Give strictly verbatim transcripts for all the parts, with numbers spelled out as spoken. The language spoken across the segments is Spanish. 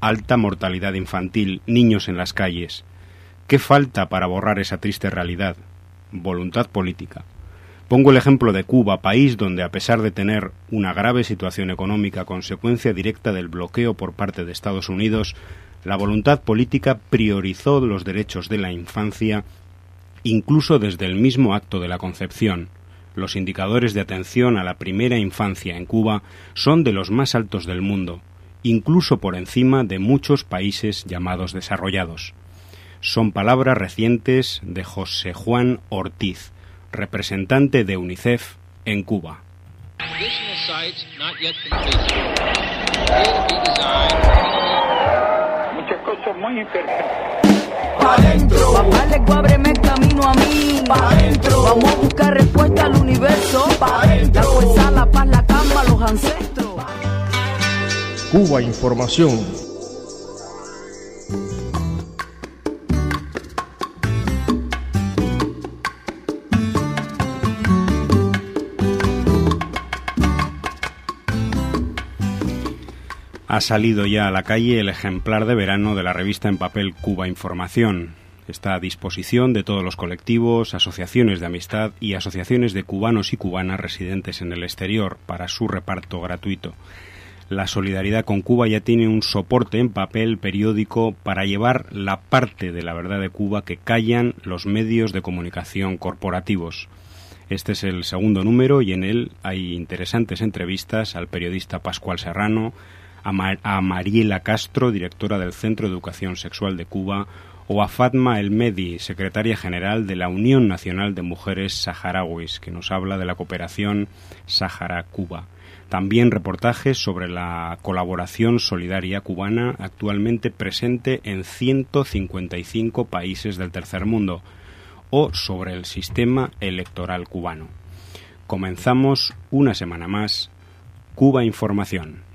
alta mortalidad infantil, niños en las calles. ¿Qué falta para borrar esa triste realidad? Voluntad política. Pongo el ejemplo de Cuba, país donde, a pesar de tener una grave situación económica consecuencia directa del bloqueo por parte de Estados Unidos, la voluntad política priorizó los derechos de la infancia, incluso desde el mismo acto de la concepción. Los indicadores de atención a la primera infancia en Cuba son de los más altos del mundo, incluso por encima de muchos países llamados desarrollados. Son palabras recientes de José Juan Ortiz, representante de UNICEF en Cuba. Muchas cosas muy interesantes. Pa' dentro. Papá, le ábreme el camino a mí. Pa' dentro. Vamos a buscar respuesta al universo. Pa' dentro. La fuerza, la paz, la calma, los ancestros. Cuba Información. Ha salido ya a la calle el ejemplar de verano de la revista en papel Cuba Información. Está a disposición de todos los colectivos, asociaciones de amistad y asociaciones de cubanos y cubanas residentes en el exterior para su reparto gratuito. La solidaridad con Cuba ya tiene un soporte en papel periódico para llevar la parte de la verdad de Cuba que callan los medios de comunicación corporativos. Este es el segundo número y en él hay interesantes entrevistas al periodista Pascual Serrano, a, Mar- a Mariela Castro, directora del Centro de Educación Sexual de Cuba, o a Fatma El Mehdi, secretaria general de la Unión Nacional de Mujeres Saharauis, que nos habla de la cooperación Sahara-Cuba. También reportajes sobre la colaboración solidaria cubana actualmente presente en ciento cincuenta y cinco países del tercer mundo, o sobre el sistema electoral cubano. Comenzamos una semana más Cuba Información.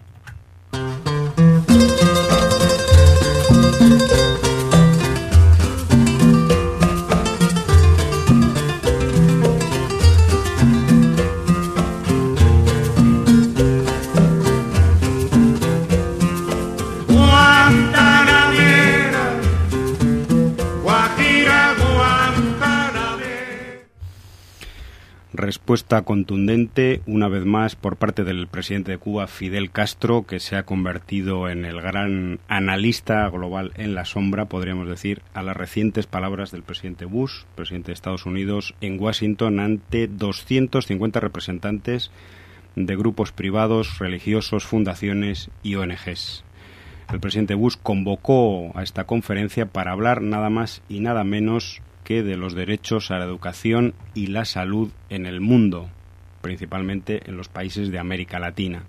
Respuesta contundente, una vez más, por parte del presidente de Cuba, Fidel Castro, que se ha convertido en el gran analista global en la sombra, podríamos decir, a las recientes palabras del presidente Bush, presidente de Estados Unidos, en Washington ante doscientos cincuenta representantes de grupos privados, religiosos, fundaciones y O N Ges. El presidente Bush convocó a esta conferencia para hablar nada más y nada menos que de los derechos a la educación y la salud en el mundo, principalmente en los países de América Latina.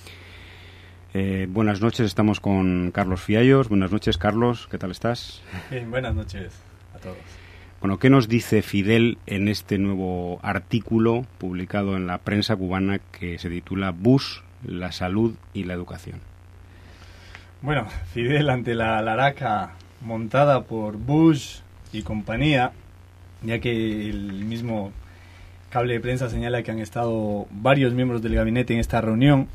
Eh, buenas noches, estamos con Carlos Fiallos. Buenas noches, Carlos, ¿qué tal estás? Bien, buenas noches a todos. Bueno, ¿qué nos dice Fidel en este nuevo artículo publicado en la prensa cubana que se titula Bush, la salud y la educación? Bueno, Fidel, ante la laraca montada por Bush y compañía, ya que el mismo cable de prensa señala que han estado varios miembros del gabinete en esta reunión,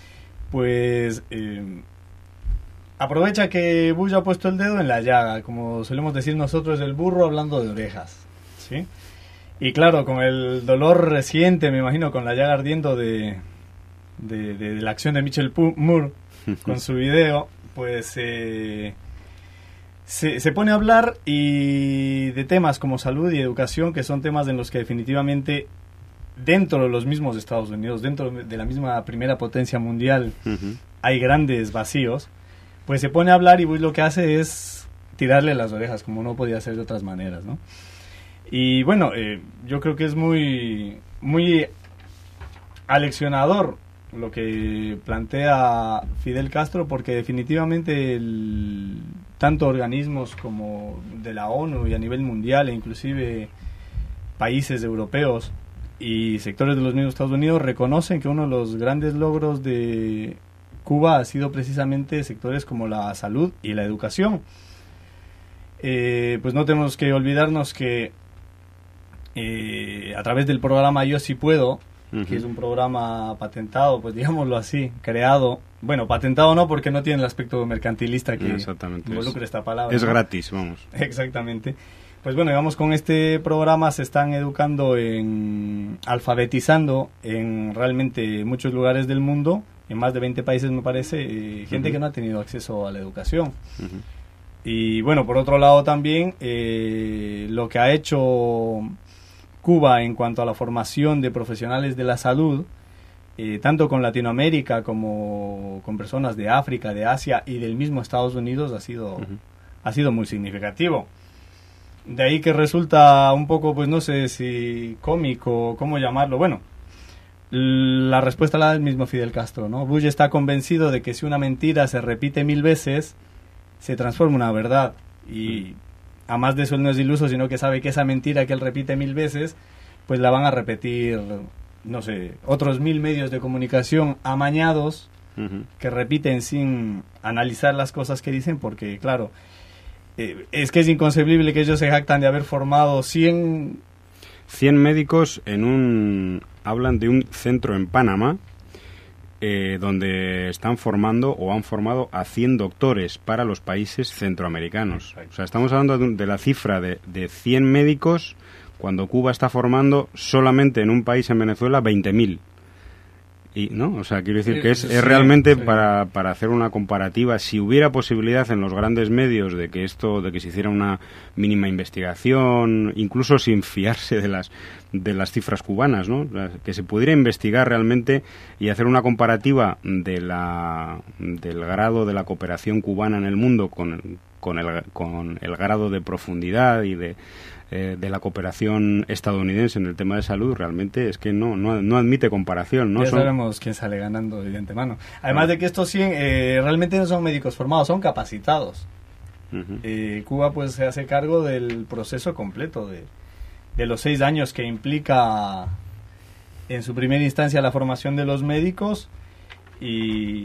pues eh, aprovecha que Bush ha puesto el dedo en la llaga, como solemos decir nosotros, el burro hablando de orejas, ¿sí? Y claro, con el dolor reciente, me imagino, con la llaga ardiendo de, de, de, de la acción de Michel Moore con su video, pues eh, Se, se pone a hablar y de temas como salud y educación, que son temas en los que definitivamente dentro de los mismos Estados Unidos, dentro de la misma primera potencia mundial, uh-huh. hay grandes vacíos. Pues se pone a hablar y Bush lo que hace es tirarle las orejas, como no podía ser de otras maneras, ¿no? Y bueno, eh, yo creo que es muy, muy aleccionador lo que plantea Fidel Castro, porque definitivamente el, tanto organismos como de la ONU y a nivel mundial, e inclusive países europeos y sectores de los mismos Estados Unidos, reconocen que uno de los grandes logros de Cuba ha sido precisamente sectores como la salud y la educación. Eh, pues no tenemos que olvidarnos que eh, a través del programa Yo Sí Puedo, uh-huh. que es un programa patentado, pues digámoslo así, creado, bueno, patentado no porque no tiene el aspecto mercantilista que involucra esta palabra. Es ¿no? gratis, vamos. Exactamente. Pues bueno, digamos, con este programa se están educando, en alfabetizando en realmente muchos lugares del mundo, en más de veinte países me parece, eh, gente uh-huh. que no ha tenido acceso a la educación. Uh-huh. Y bueno, por otro lado también, eh, lo que ha hecho Cuba en cuanto a la formación de profesionales de la salud, eh, tanto con Latinoamérica como con personas de África, de Asia y del mismo Estados Unidos, ha sido, uh-huh. ha sido muy significativo. De ahí que resulta un poco, pues no sé si cómico, cómo llamarlo. Bueno, la respuesta la da el mismo Fidel Castro, ¿no? Bush está convencido de que si una mentira se repite mil veces, se transforma en una verdad. Y a más de eso él no es iluso, sino que sabe que esa mentira que él repite mil veces, pues la van a repetir, no sé, otros mil medios de comunicación amañados, uh-huh. que repiten sin analizar las cosas que dicen, porque claro, eh, es que es inconcebible que ellos se jactan de haber formado cien... cien médicos en un... hablan de un centro en Panamá, eh, donde están formando o han formado a cien doctores para los países centroamericanos. O sea, estamos hablando de, de la cifra de, de cien médicos cuando Cuba está formando solamente en un país, en Venezuela, veinte mil. Y, ¿no? O sea, quiero decir que es, es realmente sí. para, para hacer una comparativa, si hubiera posibilidad en los grandes medios de que esto, de que se hiciera una mínima investigación, incluso sin fiarse de las de las cifras cubanas, ¿no? Que se pudiera investigar realmente y hacer una comparativa de la del grado de la cooperación cubana en el mundo con, con el con el grado de profundidad y de Eh, de la cooperación estadounidense en el tema de salud, realmente es que no no, no admite comparación, ¿no? Ya son... sabemos quién sale ganando de antemano. Además de que estos cien eh, realmente no son médicos formados, son capacitados. Uh-huh. Eh, Cuba pues se hace cargo del proceso completo de, de los seis años que implica en su primera instancia la formación de los médicos y,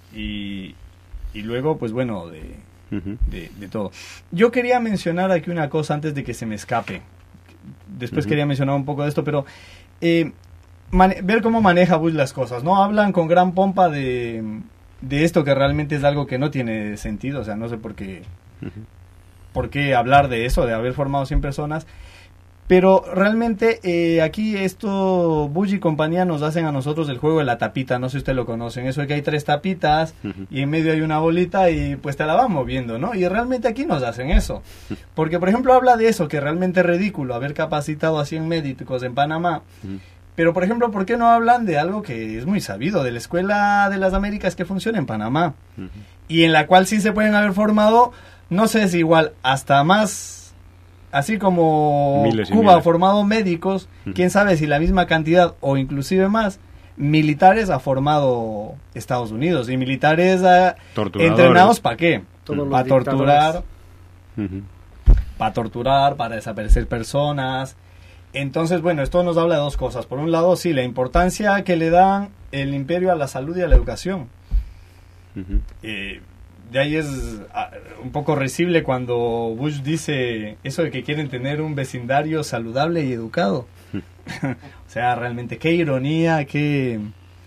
y, y luego pues bueno de Uh-huh. De, de todo. Yo quería mencionar aquí una cosa antes de que se me escape. Después uh-huh. quería mencionar un poco de esto, pero eh, mane- ver cómo maneja Bush las cosas, ¿no? Hablan con gran pompa de, de esto que realmente es algo que no tiene sentido, o sea, no sé por qué, uh-huh. por qué hablar de eso, de haber formado cien personas. Pero realmente eh, aquí esto, Bush y compañía nos hacen a nosotros el juego de la tapita, no sé si ustedes lo conocen, eso de que hay tres tapitas uh-huh. y en medio hay una bolita y pues te la van moviendo, ¿no? Y realmente aquí nos hacen eso, porque por ejemplo habla de eso, que realmente es ridículo haber capacitado a cien médicos en Panamá, uh-huh. pero por ejemplo, ¿por qué no hablan de algo que es muy sabido, de la Escuela de las Américas que funciona en Panamá, uh-huh. y en la cual sí se pueden haber formado, no sé si igual, hasta más... Así como miles Cuba miles. ha formado médicos, uh-huh. quién sabe si la misma cantidad o inclusive más, militares ha formado Estados Unidos. Y militares ha entrenados ¿para qué? Uh-huh. Para torturar, uh-huh. para torturar, para desaparecer personas. Entonces, bueno, esto nos habla de dos cosas. Por un lado, sí, la importancia que le dan el imperio a la salud y a la educación. Uh-huh. Eh, De ahí es un poco risible cuando Bush dice eso de que quieren tener un vecindario saludable y educado. O sea, realmente qué ironía, qué...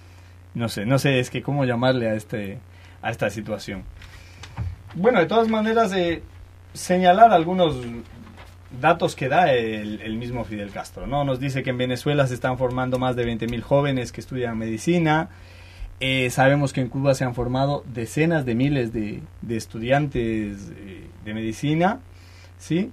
No sé, no sé, es que cómo llamarle a este a esta situación. Bueno, de todas maneras, eh, señalar algunos datos que da el, el mismo Fidel Castro, ¿no? Nos dice que en Venezuela se están formando más de veinte mil jóvenes que estudian medicina. Eh, sabemos que en Cuba se han formado decenas de miles de, de estudiantes eh, de medicina, ¿sí?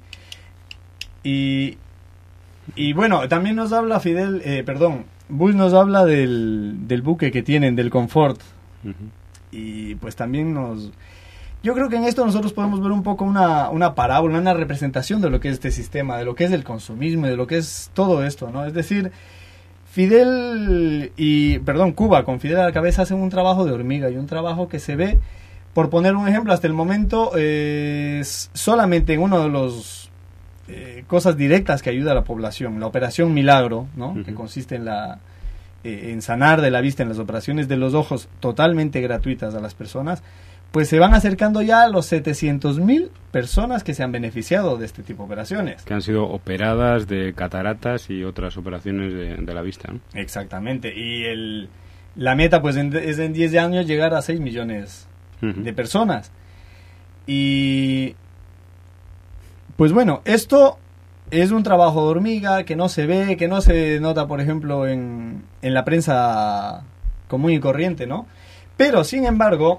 Y, y bueno, también nos habla Fidel, eh, perdón, Bush nos habla del, del buque que tienen, del Confort. Uh-huh. Y pues también nos... Yo creo que en esto nosotros podemos ver un poco una, una parábola, una representación de lo que es este sistema, de lo que es el consumismo, de lo que es todo esto, ¿no? Es decir... Fidel y, perdón, Cuba con Fidel a la cabeza hacen un trabajo de hormiga y un trabajo que se ve, por poner un ejemplo, hasta el momento eh, solamente en uno de los eh, cosas directas que ayuda a la población, la operación Milagro, ¿no? Uh-huh. Que consiste en la eh, en sanar de la vista, en las operaciones de los ojos totalmente gratuitas a las personas, pues se van acercando ya a los setecientos mil personas que se han beneficiado de este tipo de operaciones. Que han sido operadas de cataratas y otras operaciones de, de la vista, ¿no? Exactamente. Y el, la meta pues en, es en diez años llegar a seis millones uh-huh. de personas. Y pues bueno, esto es un trabajo de hormiga que no se ve, que no se nota, por ejemplo, en, en la prensa común y corriente, ¿no? Pero, sin embargo,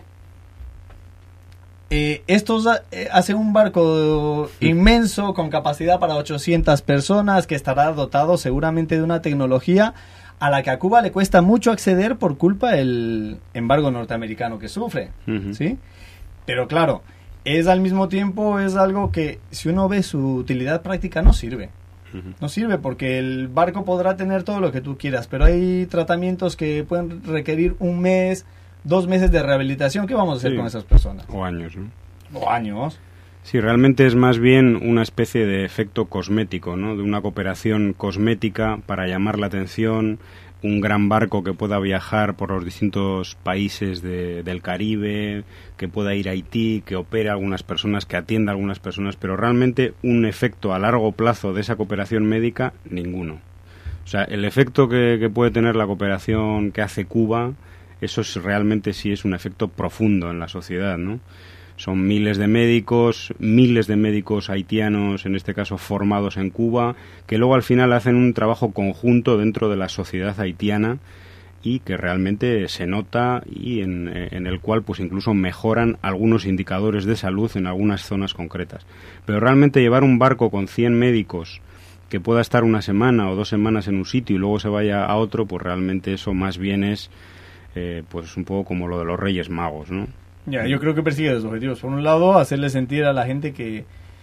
eh, estos eh, hace un barco inmenso con capacidad para ochocientas personas que estará dotado seguramente de una tecnología a la que a Cuba le cuesta mucho acceder por culpa del embargo norteamericano que sufre, uh-huh. ¿sí? Pero claro, es al mismo tiempo es algo que si uno ve su utilidad práctica no sirve. Uh-huh. No sirve porque el barco podrá tener todo lo que tú quieras, pero hay tratamientos que pueden requerir un mes, dos meses de rehabilitación. ¿Qué vamos a hacer sí. con esas personas? O años, ¿no? O años. Sí, realmente es más bien una especie de efecto cosmético, ¿no? De una cooperación cosmética para llamar la atención, un gran barco que pueda viajar por los distintos países de, del Caribe, que pueda ir a Haití, que opere a algunas personas, que atienda a algunas personas, pero realmente un efecto a largo plazo de esa cooperación médica, ninguno. O sea, el efecto que, que puede tener la cooperación que hace Cuba, eso es, realmente sí es un efecto profundo en la sociedad, ¿no? Son miles de médicos, miles de médicos haitianos, en este caso formados en Cuba, que luego al final hacen un trabajo conjunto dentro de la sociedad haitiana y que realmente se nota y en, en el cual pues incluso mejoran algunos indicadores de salud en algunas zonas concretas. Pero realmente llevar un barco con cien médicos que pueda estar una semana o dos semanas en un sitio y luego se vaya a otro, pues realmente eso más bien es eh, pues un poco como lo de los Reyes Magos, ¿no? Ya, yo creo que persigue dos objetivos. Por un lado, hacerle sentir a la gente que,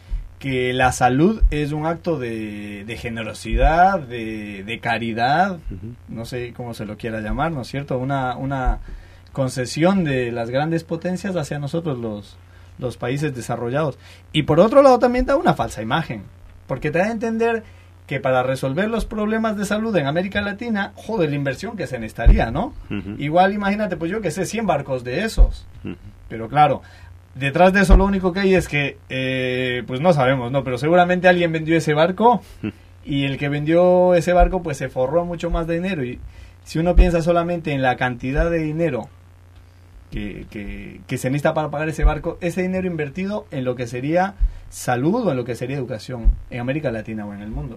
que la salud es un acto de, de generosidad, de, de caridad, uh-huh. no sé cómo se lo quiera llamar, ¿no es cierto? Una, una concesión de las grandes potencias hacia nosotros los, los países desarrollados. Y por otro lado también da una falsa imagen, porque te da a entender que para resolver los problemas de salud en América Latina, joder, la inversión que se necesitaría, ¿no? Uh-huh. Igual, imagínate, pues yo que sé, cien barcos de esos. Uh-huh. Pero claro, detrás de eso lo único que hay es que, eh, pues no sabemos, ¿no? Pero seguramente alguien vendió ese barco uh-huh. y el que vendió ese barco, pues se forró mucho más de dinero. Y si uno piensa solamente en la cantidad de dinero que, que, que se necesita para pagar ese barco, ese dinero invertido en lo que sería salud o en lo que sería educación en América Latina o en el mundo.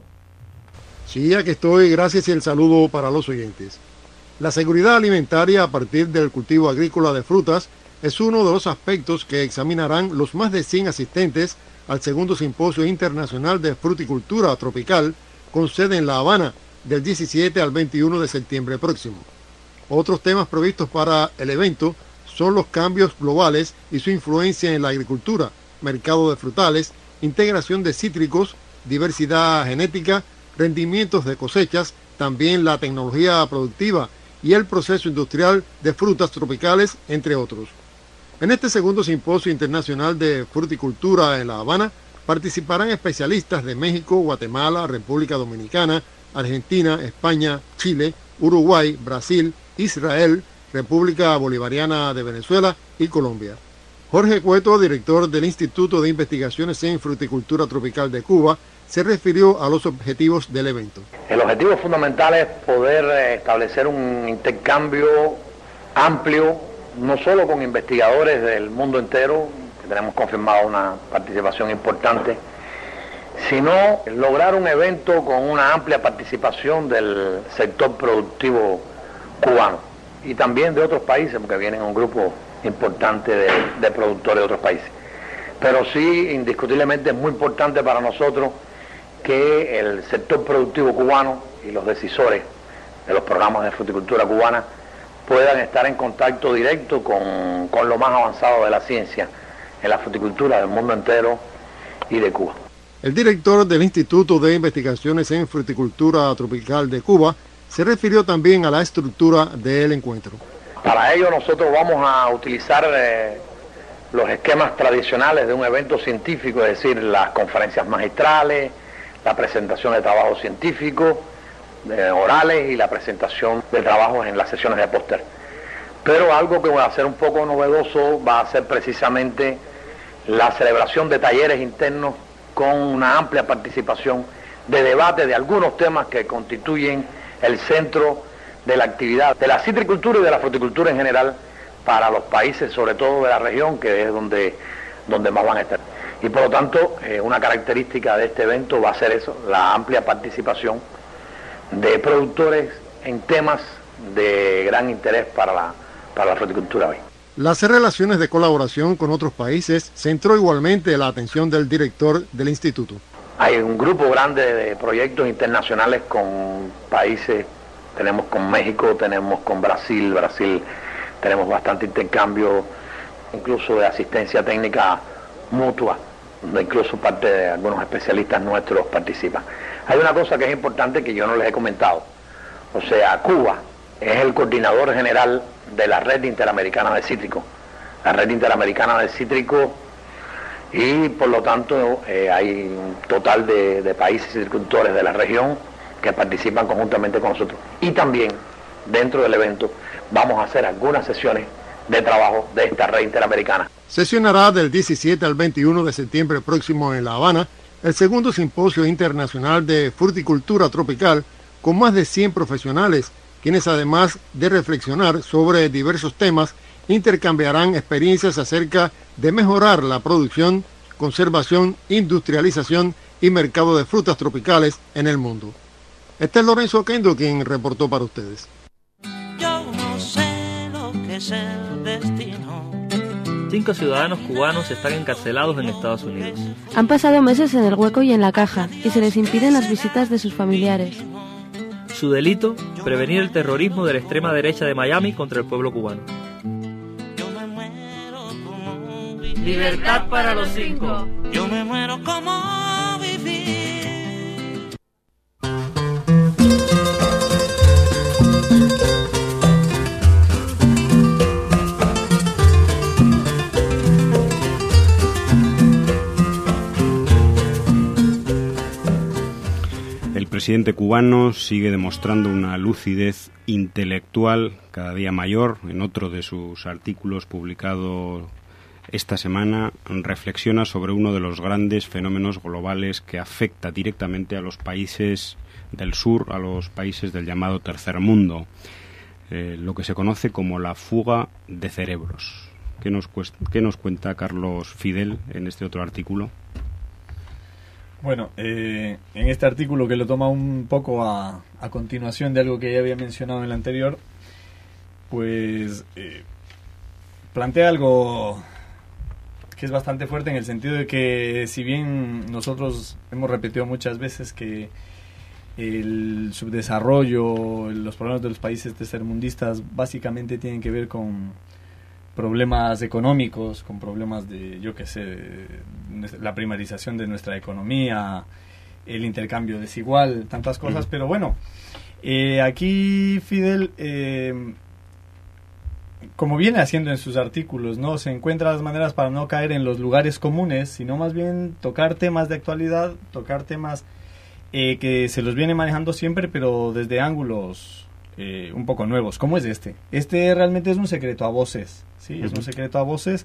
Sí, aquí estoy, gracias y el saludo para los oyentes. La seguridad alimentaria a partir del cultivo agrícola de frutas es uno de los aspectos que examinarán los más de cien asistentes al segundo Simposio Internacional de Fruticultura Tropical, con sede en La Habana, del diecisiete al veintiuno de septiembre próximo. Otros temas previstos para el evento son los cambios globales y su influencia en la agricultura, mercado de frutales, integración de cítricos, diversidad genética, rendimientos de cosechas, también la tecnología productiva y el proceso industrial de frutas tropicales, entre otros. En este segundo Simposio Internacional de Fruticultura en La Habana participarán especialistas de México, Guatemala, República Dominicana, Argentina, España, Chile, Uruguay, Brasil, Israel, República Bolivariana de Venezuela y Colombia. Jorge Cueto, director del Instituto de Investigaciones en Fruticultura Tropical de Cuba, se refirió a los objetivos del evento. El objetivo fundamental es poder establecer un intercambio amplio, no solo con investigadores del mundo entero, que tenemos confirmado una participación importante, sino lograr un evento con una amplia participación del sector productivo cubano y también de otros países, porque vienen un grupo importante de, de productores de otros países. Pero sí, indiscutiblemente es muy importante para nosotros que el sector productivo cubano y los decisores de los programas de fruticultura cubana puedan estar en contacto directo con, con lo más avanzado de la ciencia en la fruticultura del mundo entero y de Cuba. El director del Instituto de Investigaciones en Fruticultura Tropical de Cuba se refirió también a la estructura del encuentro. Para ello nosotros vamos a utilizar eh, los esquemas tradicionales de un evento científico, es decir, las conferencias magistrales, la presentación de trabajos científicos, eh, orales y la presentación de trabajos en las sesiones de póster. Pero algo que va a ser un poco novedoso va a ser precisamente la celebración de talleres internos con una amplia participación de debate de algunos temas que constituyen el centro de la actividad de la citricultura y de la fruticultura en general para los países, sobre todo de la región, que es donde, donde más van a estar. Y por lo tanto, eh, una característica de este evento va a ser eso, la amplia participación de productores en temas de gran interés para la, para la fruticultura hoy. Las relaciones de colaboración con otros países centró igualmente la atención del director del instituto. Hay un grupo grande de proyectos internacionales con países, tenemos con México, tenemos con Brasil, Brasil tenemos bastante intercambio, incluso de asistencia técnica mutua, donde incluso parte de algunos especialistas nuestros participan. Hay una cosa que es importante que yo no les he comentado, o sea, Cuba es el coordinador general de la Red Interamericana de Cítrico, la Red Interamericana de Cítrico, y por lo tanto eh, hay un total de, de países y agricultores de la región que participan conjuntamente con nosotros. Y también dentro del evento vamos a hacer algunas sesiones de trabajo de esta Red Interamericana. Sesionará del diecisiete al veintiuno de septiembre próximo en La Habana el segundo simposio internacional de fruticultura tropical con más de cien profesionales, quienes además de reflexionar sobre diversos temas, intercambiarán experiencias acerca de mejorar la producción, conservación, industrialización y mercado de frutas tropicales en el mundo. Este es Lorenzo Oquendo quien reportó para ustedes. Yo no sé lo que es el destino. Cinco ciudadanos cubanos están encarcelados en Estados Unidos. Han pasado meses en el hueco y en la caja y se les impiden las visitas de sus familiares. Su delito, prevenir el terrorismo de la extrema derecha de Miami contra el pueblo cubano. Libertad para los cinco. Yo me muero como vivir. El presidente cubano sigue demostrando una lucidez intelectual cada día mayor. En otro de sus artículos publicado esta semana reflexiona sobre uno de los grandes fenómenos globales que afecta directamente a los países del sur, a los países del llamado tercer mundo, eh, lo que se conoce como la fuga de cerebros. ¿Qué nos, qué nos cuenta Carlos Fidel en este otro artículo? Bueno, eh, en este artículo, que lo toma un poco a, a continuación de algo que ya había mencionado en el anterior, pues eh, plantea algo que es bastante fuerte, en el sentido de que, si bien nosotros hemos repetido muchas veces que el subdesarrollo, los problemas de los países tercermundistas básicamente tienen que ver con problemas económicos, con problemas de, yo qué sé, la primarización de nuestra economía, el intercambio desigual, tantas cosas, mm. pero bueno, eh, aquí Fidel, eh, como viene haciendo en sus artículos, no se encuentra las maneras para no caer en los lugares comunes, sino más bien tocar temas de actualidad, tocar temas eh, que se los viene manejando siempre, pero desde ángulos eh, un poco nuevos, como es este. Este realmente es un secreto a voces, sí, uh-huh. es un secreto a voces,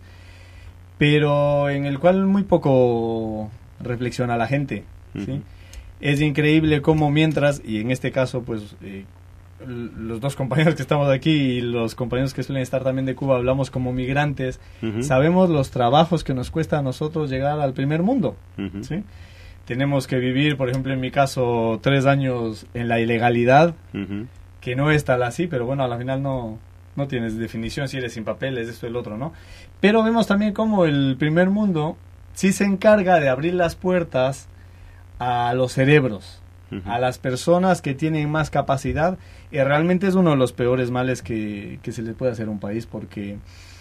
pero en el cual muy poco reflexiona la gente, uh-huh. ¿sí? Es increíble cómo mientras, y en este caso, pues, eh, los dos compañeros que estamos aquí y los compañeros que suelen estar también de Cuba, hablamos como migrantes, uh-huh. sabemos los trabajos que nos cuesta a nosotros llegar al primer mundo, uh-huh. ¿sí? Tenemos que vivir, por ejemplo, en mi caso, tres años en la ilegalidad, uh-huh. que no es tal así, pero bueno, al final no, no tienes definición si eres sin papeles, esto, el otro, ¿no? Pero vemos también cómo el primer mundo sí se encarga de abrir las puertas a los cerebros, uh-huh. a las personas que tienen más capacidad, y realmente es uno de los peores males que, que se le puede hacer a un país, porque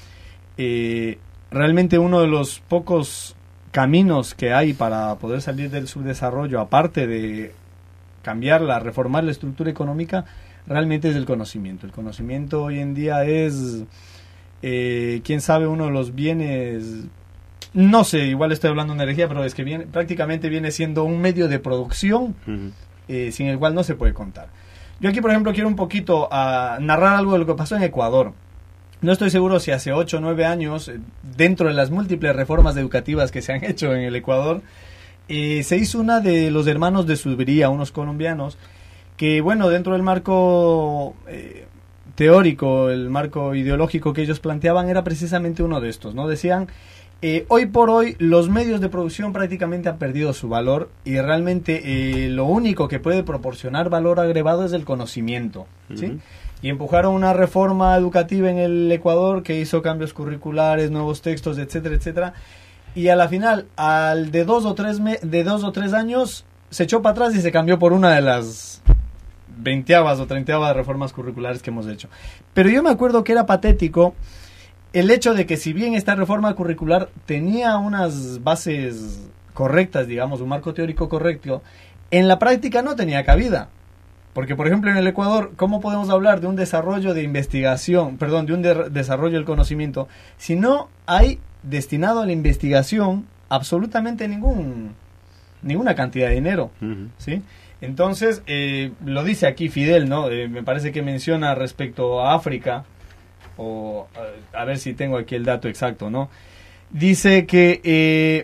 eh, realmente uno de los pocos caminos que hay para poder salir del subdesarrollo, aparte de cambiarla, reformar la estructura económica, realmente es el conocimiento. El conocimiento hoy en día es, eh, quién sabe, uno de los bienes, no sé, igual estoy hablando de energía, pero es que viene, prácticamente viene siendo un medio de producción uh-huh. eh, sin el cual no se puede contar. Yo aquí, por ejemplo, quiero un poquito a narrar algo de lo que pasó en Ecuador. no estoy seguro si hace ocho o nueve años, dentro de las múltiples reformas educativas que se han hecho en el Ecuador, eh, se hizo una de los hermanos de Subiría, unos colombianos, que bueno, dentro del marco eh, teórico, el marco ideológico que ellos planteaban era precisamente uno de estos, ¿no? Decían, eh, hoy por hoy los medios de producción prácticamente han perdido su valor y realmente eh, lo único que puede proporcionar valor agregado es el conocimiento, ¿sí? Uh-huh. Y empujaron una reforma educativa en el Ecuador que hizo cambios curriculares, nuevos textos, etcétera, etcétera. Y a la final, al de dos o tres me- de dos o tres años, se echó para atrás y se cambió por una de las veinteavas o treintaavas reformas curriculares que hemos hecho. Pero yo me acuerdo que era patético el hecho de que si bien esta reforma curricular tenía unas bases correctas, digamos, un marco teórico correcto, en la práctica no tenía cabida. Porque, por ejemplo, en el Ecuador, ¿cómo podemos hablar de un desarrollo de investigación, perdón, de un de- desarrollo del conocimiento, si no hay destinado a la investigación absolutamente ningún ninguna cantidad de dinero? Uh-huh. ¿Sí? Entonces, eh, lo dice aquí Fidel, ¿no? Eh, me parece que menciona respecto a África, o a, a ver si tengo aquí el dato exacto, ¿no? Dice que eh,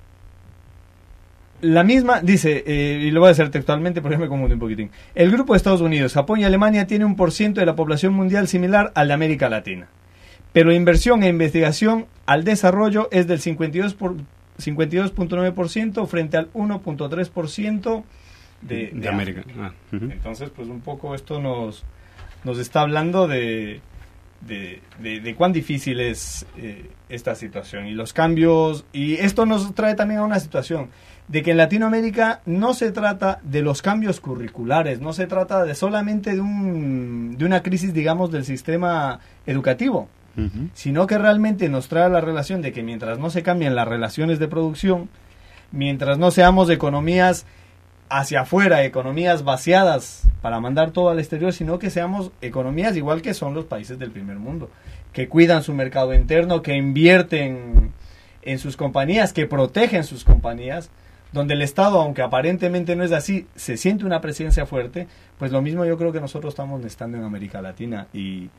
la misma, dice, eh, y lo voy a hacer textualmente porque me confundo un poquitín. El grupo de Estados Unidos, Japón y Alemania tiene un por ciento de la población mundial similar al de América Latina. Pero la inversión e investigación al desarrollo es del cincuenta y dos punto nueve por ciento frente al uno punto tres por ciento de, de, de América. Ah, uh-huh. Entonces, pues un poco esto nos, nos está hablando de, de, de, de cuán difícil es eh, esta situación y los cambios. Y esto nos trae también a una situación de que en Latinoamérica no se trata de los cambios curriculares, no se trata de solamente de, un, de una crisis, digamos, del sistema educativo, uh-huh. sino que realmente nos trae la relación de que mientras no se cambien las relaciones de producción, mientras no seamos economías hacia afuera, economías vaciadas para mandar todo al exterior, sino que seamos economías igual que son los países del primer mundo, que cuidan su mercado interno, que invierten en sus compañías, que protegen sus compañías, donde el Estado, aunque aparentemente no es así, se siente una presencia fuerte. Pues lo mismo yo creo que nosotros estamos necesitando en América Latina, y,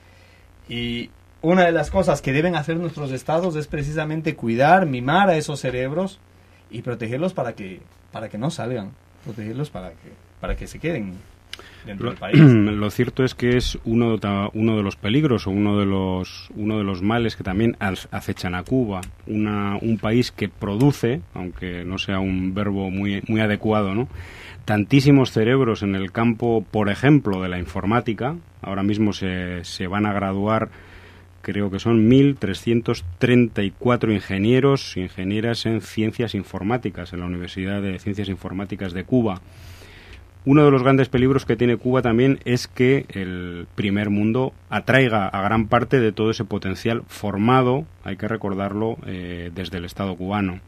y una de las cosas que deben hacer nuestros estados es precisamente cuidar, mimar a esos cerebros y protegerlos para que, para que no salgan, protegerlos para que, para que se queden dentro lo, del país. Lo cierto es que es uno de, uno de los peligros o uno de los uno de los males que también acechan a Cuba, una, un país que produce, aunque no sea un verbo muy muy adecuado, ¿no?, tantísimos cerebros en el campo, por ejemplo, de la informática. Ahora mismo se, se van a graduar, creo que son mil trescientos treinta y cuatro ingenieros, ingenieras en ciencias informáticas en la Universidad de Ciencias Informáticas de Cuba. Uno de los grandes peligros que tiene Cuba también es que el primer mundo atraiga a gran parte de todo ese potencial formado, hay que recordarlo, eh, desde el Estado cubano.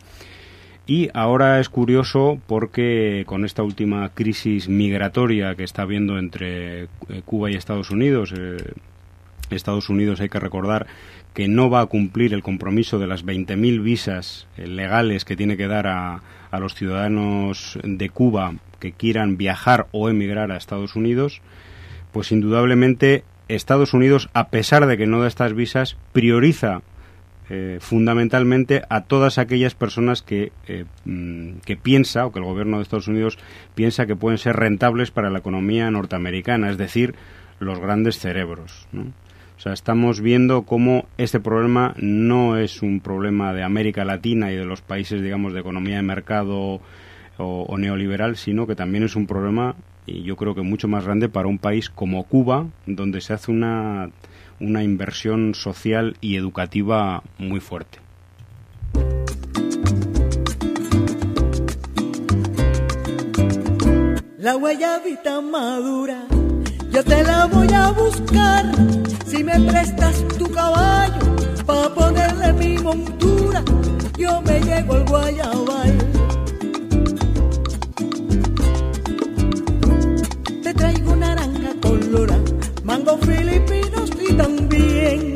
Y ahora es curioso porque con esta última crisis migratoria que está habiendo entre Cuba y Estados Unidos, eh, Estados Unidos, hay que recordar que no va a cumplir el compromiso de las veinte mil visas eh, legales que tiene que dar a, a los ciudadanos de Cuba que quieran viajar o emigrar a Estados Unidos. Pues indudablemente Estados Unidos, a pesar de que no da estas visas, prioriza eh, fundamentalmente a todas aquellas personas que, eh, que piensa, o que el gobierno de Estados Unidos piensa que pueden ser rentables para la economía norteamericana, es decir, los grandes cerebros, ¿no? O sea, estamos viendo cómo este problema no es un problema de América Latina y de los países, digamos, de economía de mercado o, o neoliberal, sino que también es un problema, y yo creo que mucho más grande, para un país como Cuba, donde se hace una, una inversión social y educativa muy fuerte. La guayabita madura, yo te la voy a buscar. Si me prestas tu caballo pa' ponerle mi montura, yo me llego al guayabal. Te traigo naranja colora, mango filipinos y también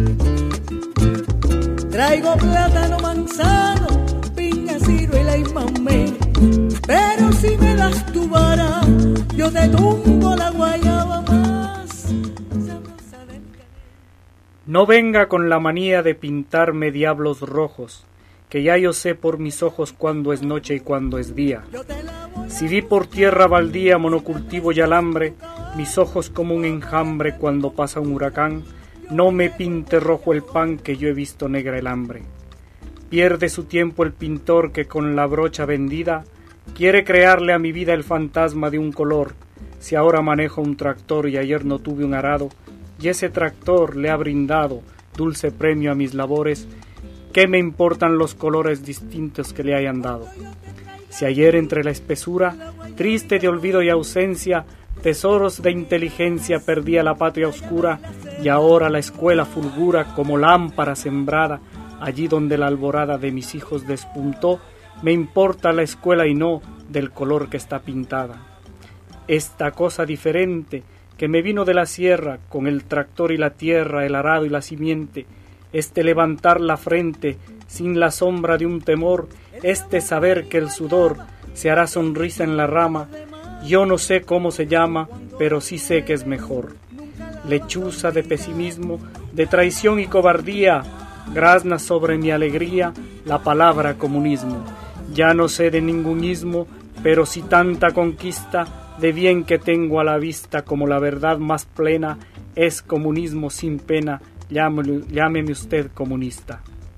traigo plátano, manzano, piña, ciruela y mamey. Pero si me das tu vara, yo te tumbo la guayaba más. No venga con la manía de pintarme diablos rojos, que ya yo sé por mis ojos cuándo es noche y cuándo es día. Si vi por tierra baldía monocultivo y alambre, mis ojos como un enjambre cuando pasa un huracán, no me pinte rojo el pan que yo he visto negra el hambre. Pierde su tiempo el pintor que con la brocha vendida quiere crearle a mi vida el fantasma de un color. Si ahora manejo un tractor y ayer no tuve un arado, y ese tractor le ha brindado dulce premio a mis labores, ¿qué me importan los colores distintos que le hayan dado? Si ayer entre la espesura, triste de olvido y ausencia, tesoros de inteligencia perdía la patria oscura, y ahora la escuela fulgura como lámpara sembrada, allí donde la alborada de mis hijos despuntó, me importa la escuela y no del color que está pintada. Esta cosa diferente que me vino de la sierra, con el tractor y la tierra, el arado y la simiente, este levantar la frente sin la sombra de un temor, este saber que el sudor se hará sonrisa en la rama, yo no sé cómo se llama, pero sí sé que es mejor. Lechuza de pesimismo, de traición y cobardía, grazna sobre mi alegría la palabra comunismo. Ya no sé de ningún ismo, pero si tanta conquista de bien que tengo a la vista como la verdad más plena es comunismo sin pena, llámeme, llámeme usted comunista.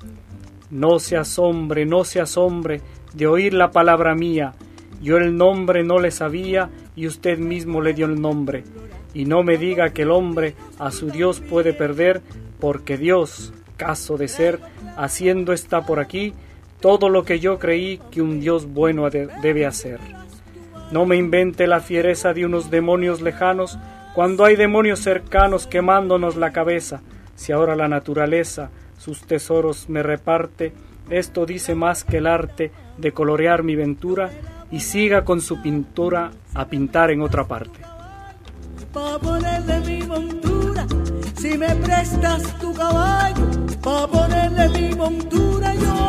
No se asombre, no se asombre de oír la palabra mía, yo el nombre no le sabía y usted mismo le dio el nombre, y no me diga que el hombre a su Dios puede perder, porque Dios, caso de ser, haciendo está por aquí todo lo que yo creí que un Dios bueno de, debe hacer. No me invente la fiereza de unos demonios lejanos, cuando hay demonios cercanos quemándonos la cabeza. Si ahora la naturaleza sus tesoros me reparte, esto dice más que el arte de colorear mi ventura, y siga con su pintura a pintar en otra parte. Pa' ponerle mi montura, si me prestas tu caballo, pa' ponerle mi montura yo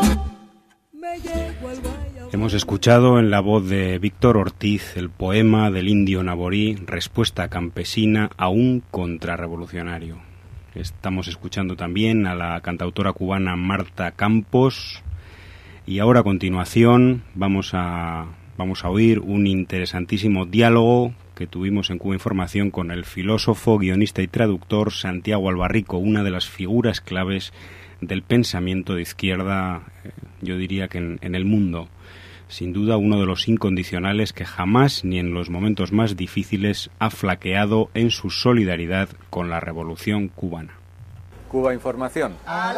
me llego al valle. Hemos escuchado en la voz de Víctor Ortiz el poema del indio Naborí, Respuesta campesina a un contrarrevolucionario. Estamos escuchando también a la cantautora cubana Marta Campos, y ahora a continuación vamos a, vamos a oír un interesantísimo diálogo que tuvimos en Cuba Información con el filósofo, guionista y traductor Santiago Albarrico, una de las figuras claves del pensamiento de izquierda, yo diría que en, en el mundo. Sin duda uno de los incondicionales que jamás, ni en los momentos más difíciles, ha flaqueado en su solidaridad con la revolución cubana. Cuba Información.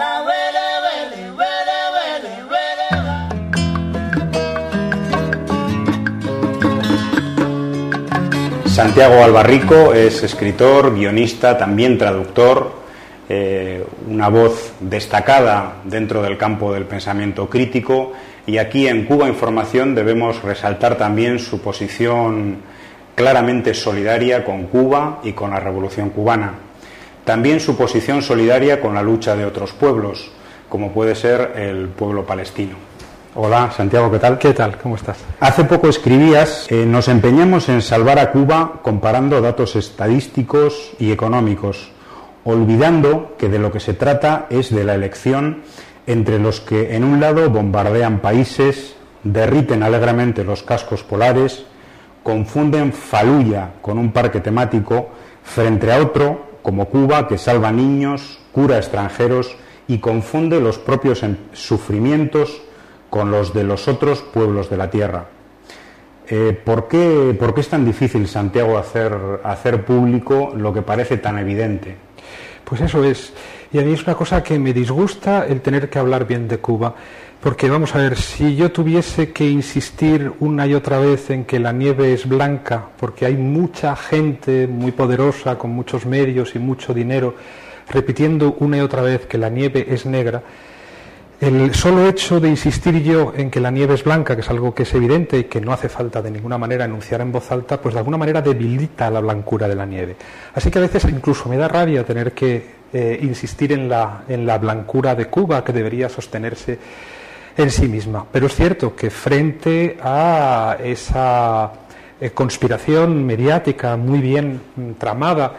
Santiago Albarrico es escritor, guionista, también traductor, eh, una voz destacada dentro del campo del pensamiento crítico. Y aquí en Cuba Información debemos resaltar también su posición claramente solidaria con Cuba y con la Revolución Cubana. También su posición solidaria con la lucha de otros pueblos, como puede ser el pueblo palestino. Hola, Santiago, ¿qué tal? ¿Qué tal? ¿Cómo estás? Hace poco escribías, eh, nos empeñamos en salvar a Cuba comparando datos estadísticos y económicos, olvidando que de lo que se trata es de la elección entre los que en un lado bombardean países, derriten alegremente los cascos polares, confunden Faluya con un parque temático, frente a otro, como Cuba, que salva niños, cura extranjeros y confunde los propios sufrimientos con los de los otros pueblos de la tierra. Eh, ¿por qué, ¿Por qué es tan difícil, Santiago, hacer, hacer público lo que parece tan evidente? Pues eso es. Y a mí es una cosa que me disgusta el tener que hablar bien de Cuba, porque vamos a ver, si yo tuviese que insistir una y otra vez en que la nieve es blanca, porque hay mucha gente muy poderosa, con muchos medios y mucho dinero, repitiendo una y otra vez que la nieve es negra, el solo hecho de insistir yo en que la nieve es blanca, que es algo que es evidente y que no hace falta de ninguna manera enunciar en voz alta, pues de alguna manera debilita la blancura de la nieve. Así que a veces incluso me da rabia tener que eh, insistir en la, en la blancura de Cuba, que debería sostenerse en sí misma. Pero es cierto que frente a esa eh, conspiración mediática muy bien tramada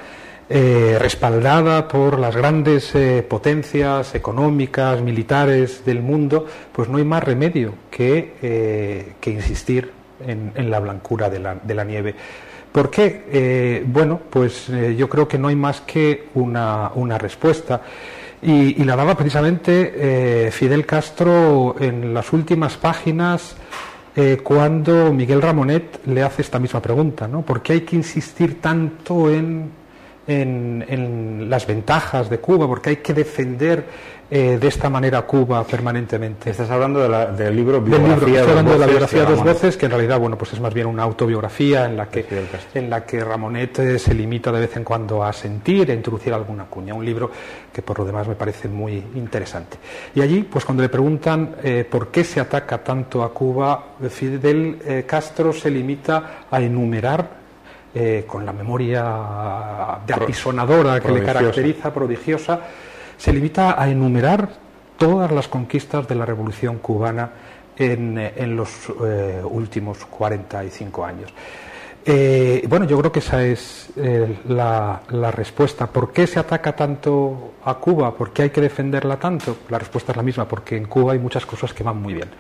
eh, respaldada por las grandes eh, potencias económicas, militares del mundo, pues no hay más remedio que, eh, que insistir en, en la blancura de la, de la nieve. ¿Por qué? Eh, bueno, pues eh, yo creo que no hay más que una, una respuesta. Y, y la daba precisamente eh, Fidel Castro en las últimas páginas eh, cuando Miguel Ramonet le hace esta misma pregunta, ¿no? ¿Por qué hay que insistir tanto en, en, en las ventajas de Cuba? ¿Por qué hay que defender eh, de esta manera Cuba permanentemente? Estás hablando de la, del libro Biografía Biografía Estoy hablando de la biografía de dos voces, que en realidad, bueno, pues es más bien una autobiografía en la que, en la que Ramonet eh, se limita de vez en cuando a sentir e introducir alguna cuña. Un libro que por lo demás me parece muy interesante. Y allí, pues cuando le preguntan eh, por qué se ataca tanto a Cuba, Fidel eh, Castro se limita a enumerar eh, con la memoria de apisonadora que le caracteriza, prodigiosa, se limita a enumerar todas las conquistas de la Revolución Cubana en, en los eh, últimos cuarenta y cinco años. Eh, bueno, yo creo que esa es eh, la, la respuesta. ¿Por qué se ataca tanto a Cuba? ¿Por qué hay que defenderla tanto? La respuesta es la misma, porque en Cuba hay muchas cosas que van muy bien.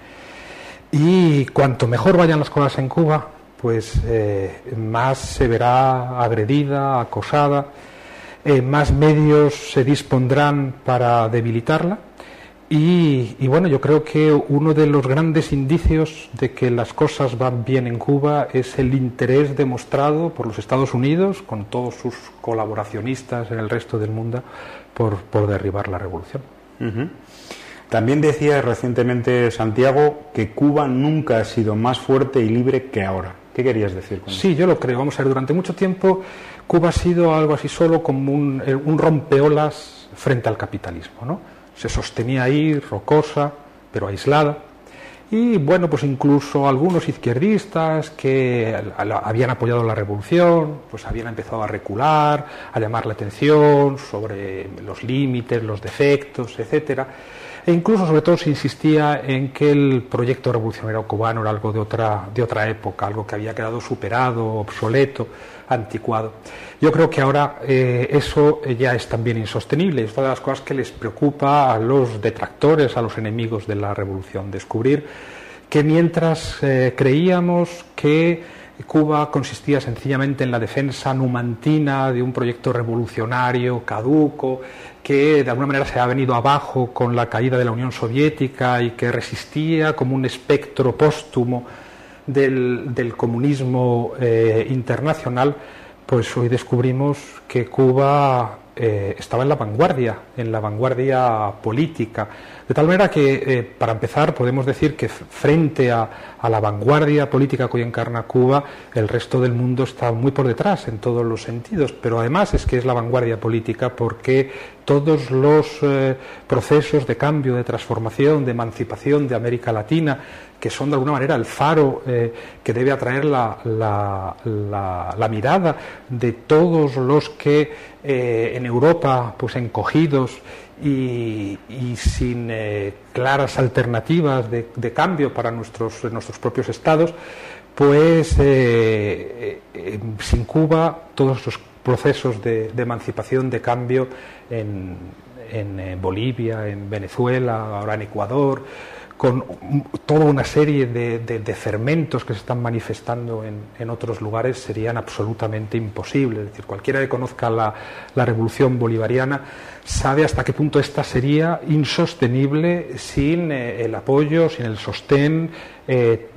Y cuanto mejor vayan las cosas en Cuba, pues eh, más se verá agredida, acosada, eh, más medios se dispondrán para debilitarla. Y, y bueno, yo creo que uno de los grandes indicios de que las cosas van bien en Cuba es el interés demostrado por los Estados Unidos, con todos sus colaboracionistas en el resto del mundo, por, por derribar la revolución. Uh-huh. También decía recientemente Santiago que Cuba nunca ha sido más fuerte y libre que ahora. ¿Qué querías decir con eso? Sí, yo lo creo. Vamos a ver, durante mucho tiempo Cuba ha sido algo así solo como un, un rompeolas frente al capitalismo, ¿no? Se sostenía ahí, rocosa, pero aislada. Y bueno, pues incluso algunos izquierdistas que habían apoyado la revolución, pues habían empezado a recular, a llamar la atención sobre los límites, los defectos, etcétera. E incluso, sobre todo, se insistía en que el proyecto revolucionario cubano era algo de otra, de otra época, algo que había quedado superado, obsoleto, anticuado. Yo creo que ahora eh, eso ya es también insostenible. Es una de las cosas que les preocupa a los detractores, a los enemigos de la revolución, descubrir que mientras eh, creíamos que Cuba consistía sencillamente en la defensa numantina de un proyecto revolucionario caduco, que de alguna manera se ha venido abajo con la caída de la Unión Soviética y que resistía como un espectro póstumo del, del comunismo eh, internacional, pues hoy descubrimos que Cuba eh, estaba en la vanguardia, en la vanguardia política. De tal manera que, eh, para empezar, podemos decir que frente a, a la vanguardia política que hoy encarna Cuba, el resto del mundo está muy por detrás en todos los sentidos, pero además es que es la vanguardia política porque todos los eh, procesos de cambio, de transformación, de emancipación de América Latina, que son de alguna manera el faro eh, que debe atraer la, la, la, la mirada de todos los que eh, en Europa, pues encogidos y, y sin eh, claras alternativas de, de cambio para nuestros, nuestros propios estados, pues eh, eh, sin Cuba todos los procesos de, de emancipación, de cambio en, en, en Bolivia, en Venezuela, ahora en Ecuador, con toda una serie de, de, de fermentos que se están manifestando en, en otros lugares, serían absolutamente imposibles. Es decir, cualquiera que conozca la, la revolución bolivariana sabe hasta qué punto esta sería insostenible sin eh, el apoyo, sin el sostén eh,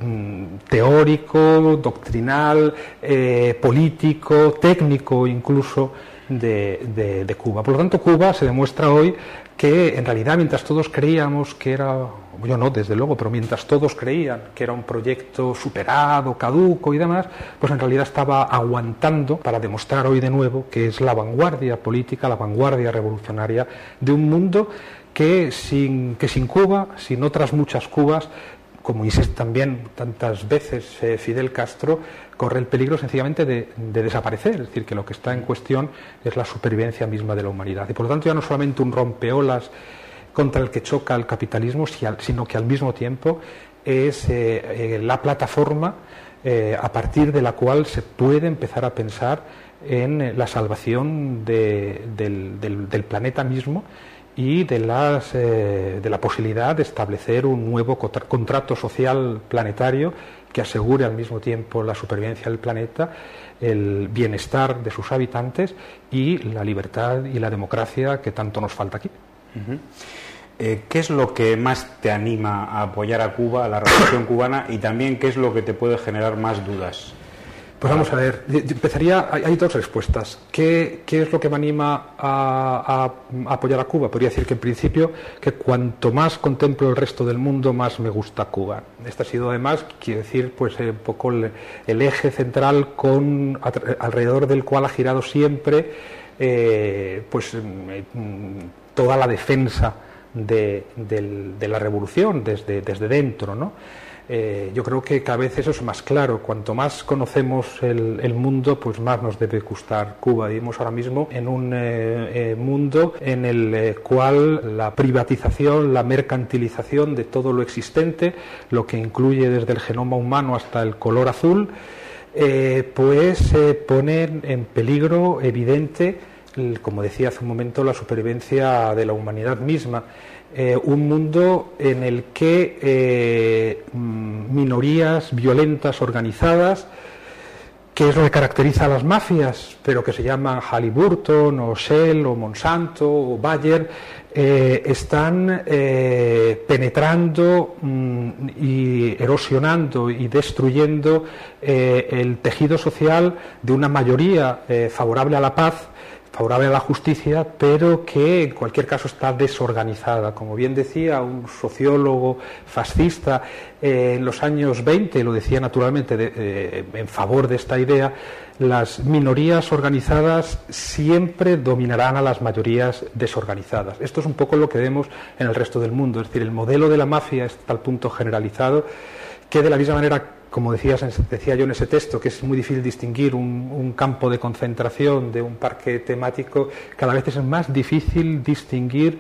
teórico, doctrinal, eh, político, técnico incluso de, de, de Cuba. Por lo tanto, Cuba se demuestra hoy que en realidad, mientras todos creíamos que era, yo no, desde luego, pero mientras todos creían que era un proyecto superado, caduco y demás, pues en realidad estaba aguantando para demostrar hoy de nuevo que es la vanguardia política, la vanguardia revolucionaria de un mundo que sin, que sin Cuba, sin otras muchas Cubas, como insiste también tantas veces eh, Fidel Castro, corre el peligro sencillamente de, de desaparecer. Es decir, que lo que está en cuestión es la supervivencia misma de la humanidad. Y por lo tanto ya no solamente un rompeolas contra el que choca el capitalismo, sino que al mismo tiempo es eh, eh, la plataforma eh, a partir de la cual se puede empezar a pensar en la salvación de, del, del, del planeta mismo y de, las, eh, de la posibilidad de establecer un nuevo contra contrato social planetario que asegure al mismo tiempo la supervivencia del planeta, el bienestar de sus habitantes y la libertad y la democracia que tanto nos falta aquí. Uh-huh. eh, ¿Qué es lo que más te anima a apoyar a Cuba, a la revolución cubana, y también qué es lo que te puede generar más dudas? Pues vamos a ver, empezaría, hay, hay dos respuestas. ¿Qué, ¿Qué es lo que me anima a, a, a apoyar a Cuba? Podría decir que en principio que cuanto más contemplo el resto del mundo, más me gusta Cuba. Este ha sido además, quiero decir, pues un poco el, el eje central con, alrededor del cual ha girado siempre eh, pues toda la defensa de, de, de la revolución desde, desde dentro, ¿no? Eh, yo creo que cada vez eso es más claro. Cuanto más conocemos el, el mundo, pues más nos debe gustar Cuba. Vivimos ahora mismo en un eh, eh, mundo en el eh, cual la privatización, la mercantilización de todo lo existente, lo que incluye desde el genoma humano hasta el color azul, eh, pues eh, pone en peligro evidente, como decía hace un momento, la supervivencia de la humanidad misma. Eh, un mundo en el que eh, minorías violentas organizadas, que es lo que caracteriza a las mafias, pero que se llaman Halliburton o Shell o Monsanto o Bayer, eh, están eh, penetrando mm, y erosionando y destruyendo eh, el tejido social de una mayoría eh, favorable a la paz, favorable a la justicia, pero que en cualquier caso está desorganizada. Como bien decía un sociólogo fascista eh, en los años veinte, lo decía naturalmente de, eh, en favor de esta idea, las minorías organizadas siempre dominarán a las mayorías desorganizadas. Esto es un poco lo que vemos en el resto del mundo, es decir, el modelo de la mafia es tal punto generalizado que de la misma manera, como decías, decía yo en ese texto, que es muy difícil distinguir un, un campo de concentración de un parque temático, cada vez es más difícil distinguir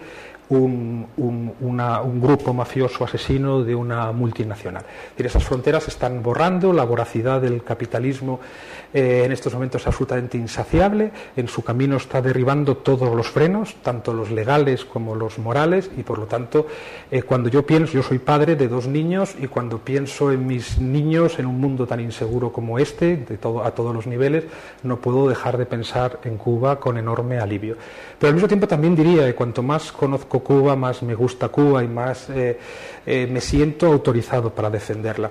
un, un, una, un grupo mafioso asesino de una multinacional. Es decir, esas fronteras se están borrando, la voracidad del capitalismo eh, en estos momentos es absolutamente insaciable, en su camino está derribando todos los frenos, tanto los legales como los morales, y por lo tanto, eh, cuando yo pienso, yo soy padre de dos niños, y cuando pienso en mis niños en un mundo tan inseguro como este, de todo, a todos los niveles, no puedo dejar de pensar en Cuba con enorme alivio. Pero al mismo tiempo también diría que cuanto más conozco Cuba, más me gusta Cuba y más eh, eh, me siento autorizado para defenderla.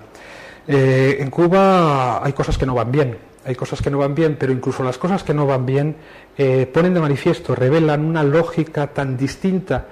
Eh, en Cuba hay cosas que no van bien, hay cosas que no van bien, pero incluso las cosas que no van bien eh, ponen de manifiesto, revelan una lógica tan distinta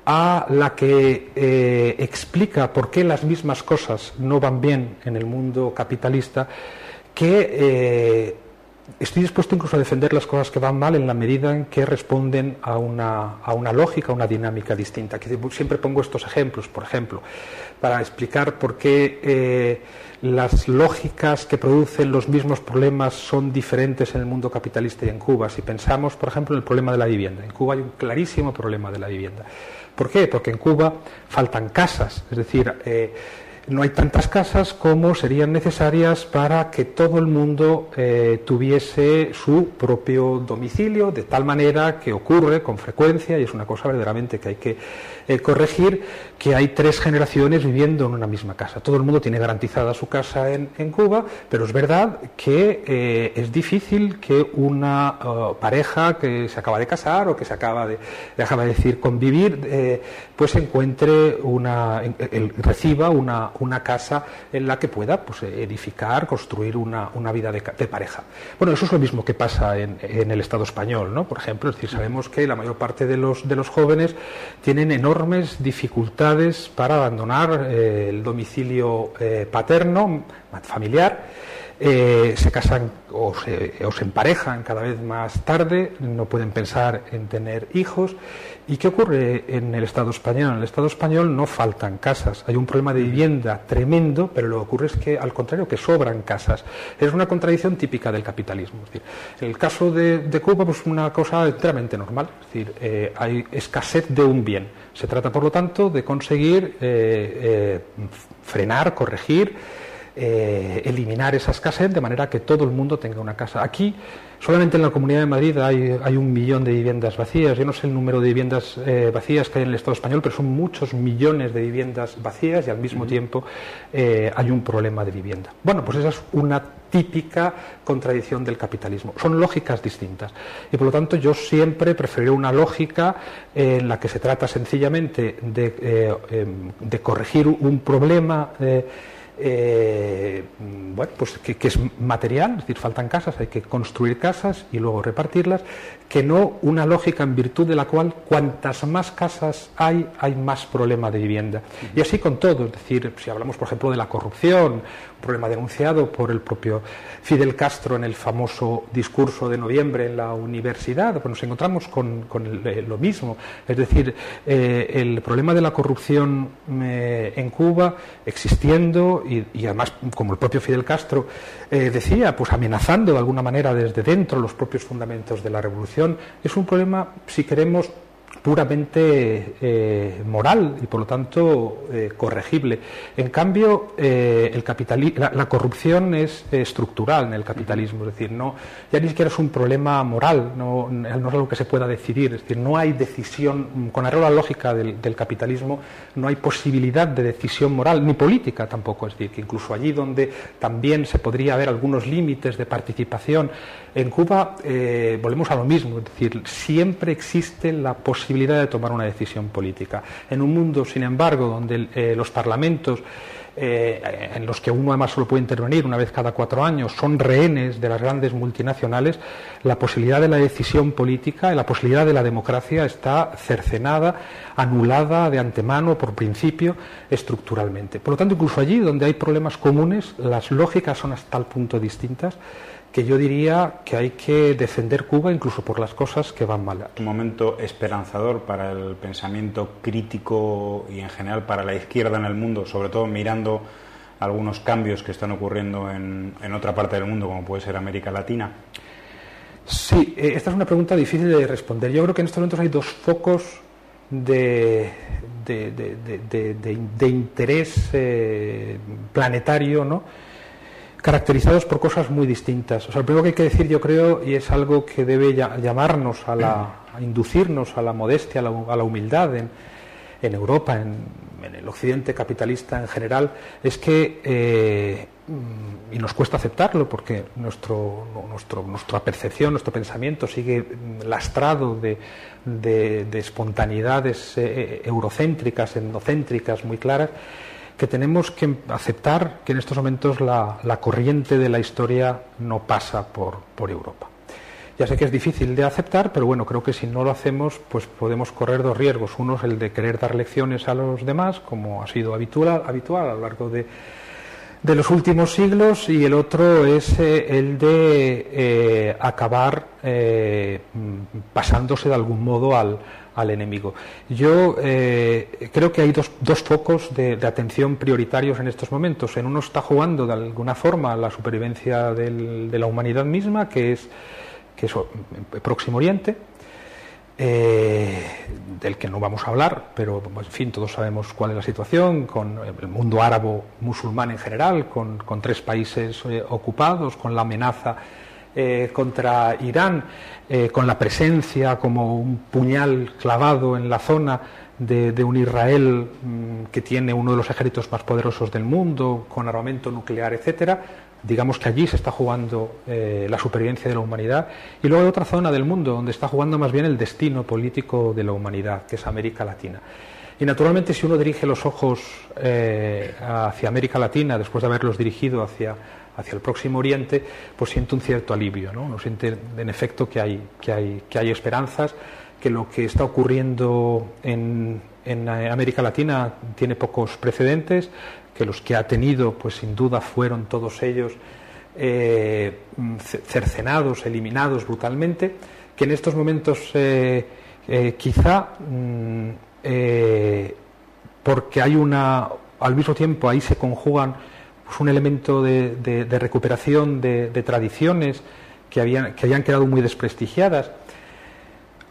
a la que eh, explica por qué las mismas cosas no van bien en el mundo capitalista, que eh, estoy dispuesto incluso a defender las cosas que van mal en la medida en que responden a una, a una lógica, a una dinámica distinta. Que siempre pongo estos ejemplos, por ejemplo, para explicar por qué eh, las lógicas que producen los mismos problemas son diferentes en el mundo capitalista y en Cuba. Si pensamos, por ejemplo, en el problema de la vivienda. En Cuba hay un clarísimo problema de la vivienda. ¿Por qué? Porque en Cuba faltan casas, es decir, eh, no hay tantas casas como serían necesarias para que todo el mundo eh, tuviese su propio domicilio, de tal manera que ocurre con frecuencia, y es una cosa verdaderamente que hay que eh, corregir, que hay tres generaciones viviendo en una misma casa. Todo el mundo tiene garantizada su casa en, en Cuba, pero es verdad que eh, es difícil que una uh, pareja que se acaba de casar o que se acaba de, acaba de decir convivir, eh, pues encuentre una, el, reciba una una casa en la que pueda pues, edificar, construir una, una vida de, de pareja. Bueno, eso es lo mismo que pasa en, en el Estado español, ¿no? Por ejemplo, es decir, sabemos que la mayor parte de los, de los jóvenes tienen enormes dificultades para abandonar eh, el domicilio eh, paterno, familiar. Eh, se casan o se, o se emparejan cada vez más tarde, no pueden pensar en tener hijos. ¿Y qué ocurre en el Estado español? En el Estado español no faltan casas, hay un problema de vivienda tremendo, pero lo que ocurre es que, al contrario, que sobran casas. Es una contradicción típica del capitalismo. Es decir, en el caso de, de Cuba, pues una cosa enteramente normal, es decir, eh, hay escasez de un bien. Se trata, por lo tanto, de conseguir eh, eh, frenar, corregir eh, eliminar esa escasez de manera que todo el mundo tenga una casa. Aquí, solamente en la Comunidad de Madrid hay, hay un millón de viviendas vacías. Yo no sé el número de viviendas eh, vacías que hay en el Estado español, pero son muchos millones de viviendas vacías y al mismo uh-huh. tiempo eh, hay un problema de vivienda. Bueno, pues esa es una típica contradicción del capitalismo. Son lógicas distintas y por lo tanto yo siempre preferiré una lógica eh, en la que se trata sencillamente de, eh, eh, de corregir un problema eh, Eh, bueno, pues que, que es material, es decir, faltan casas, hay que construir casas y luego repartirlas, que no una lógica en virtud de la cual cuantas más casas hay, hay más problema de vivienda. Y así con todo, es decir, si hablamos por ejemplo de la corrupción, un problema denunciado por el propio Fidel Castro en el famoso discurso de noviembre en la universidad, pues nos encontramos con, con el, eh, lo mismo, es decir, eh, el problema de la corrupción eh, en Cuba existiendo y, y además, como el propio Fidel Castro eh, decía, pues amenazando de alguna manera desde dentro los propios fundamentos de la revolución, es un problema, si queremos, puramente eh, moral y por lo tanto eh, corregible. En cambio, eh, el capitali- la, la corrupción es eh, estructural en el capitalismo, es decir, no, ya ni siquiera es un problema moral, no, no es algo que se pueda decidir, es decir, no hay decisión, con arreglo a la lógica del, del capitalismo, no hay posibilidad de decisión moral, ni política tampoco, es decir, que incluso allí donde también se podría haber algunos límites de participación, en Cuba eh, volvemos a lo mismo, es decir, siempre existe la posibilidad de tomar una decisión política. En un mundo, sin embargo, donde eh, los parlamentos, eh, en los que uno además solo puede intervenir una vez cada cuatro años, son rehenes de las grandes multinacionales, la posibilidad de la decisión política y la posibilidad de la democracia está cercenada, anulada de antemano, por principio, estructuralmente. Por lo tanto, incluso allí donde hay problemas comunes, las lógicas son hasta tal punto distintas que yo diría que hay que defender Cuba incluso por las cosas que van mal. Un momento esperanzador para el pensamiento crítico y en general para la izquierda en el mundo, sobre todo mirando algunos cambios que están ocurriendo en, en otra parte del mundo, como puede ser América Latina. Sí, eh, esta es una pregunta difícil de responder. Yo creo que en estos momentos hay dos focos de, de, de, de, de, de, de interés eh, planetario, ¿no?, caracterizados por cosas muy distintas. O sea, lo primero que hay que decir, yo creo, y es algo que debe llamarnos a la, a inducirnos a la modestia, a la, a la humildad en, en Europa, en, en el occidente capitalista en general, es que, eh, y nos cuesta aceptarlo porque nuestro, nuestro, nuestra percepción, nuestro pensamiento sigue lastrado de, de, de espontaneidades eh, eurocéntricas, etnocéntricas muy claras, que tenemos que aceptar que en estos momentos la, la corriente de la historia no pasa por, por Europa. Ya sé que es difícil de aceptar, pero bueno, creo que si no lo hacemos, pues podemos correr dos riesgos. Uno es el de querer dar lecciones a los demás, como ha sido habitual, habitual a lo largo de, de los últimos siglos, y el otro es eh, el de eh, acabar eh, pasándose de algún modo al al enemigo. Yo eh, creo que hay dos, dos focos de, de atención prioritarios en estos momentos. En uno está jugando de alguna forma la supervivencia del, de la humanidad misma, que es, que es Próximo Oriente, eh, del que no vamos a hablar, pero en fin, todos sabemos cuál es la situación, con el mundo árabe musulmán en general, con, con tres países eh, ocupados, con la amenaza Eh, contra Irán, eh, con la presencia como un puñal clavado en la zona de, de un Israel mmm, que tiene uno de los ejércitos más poderosos del mundo, con armamento nuclear, etcétera. Digamos que allí se está jugando eh, la supervivencia de la humanidad, y luego hay otra zona del mundo donde está jugando más bien el destino político de la humanidad, que es América Latina. Y naturalmente, si uno dirige los ojos eh, hacia América Latina después de haberlos dirigido hacia hacia el Próximo Oriente, pues siente un cierto alivio, ¿no? Uno siente en efecto que hay, que hay, que hay esperanzas, que lo que está ocurriendo en, en América Latina tiene pocos precedentes, que los que ha tenido, pues sin duda fueron todos ellos eh, cercenados, eliminados brutalmente, que en estos momentos eh, eh, quizá mm, eh, porque hay una, al mismo tiempo ahí se conjugan pues un elemento de, de, de recuperación de, de tradiciones que habían, que habían quedado muy desprestigiadas,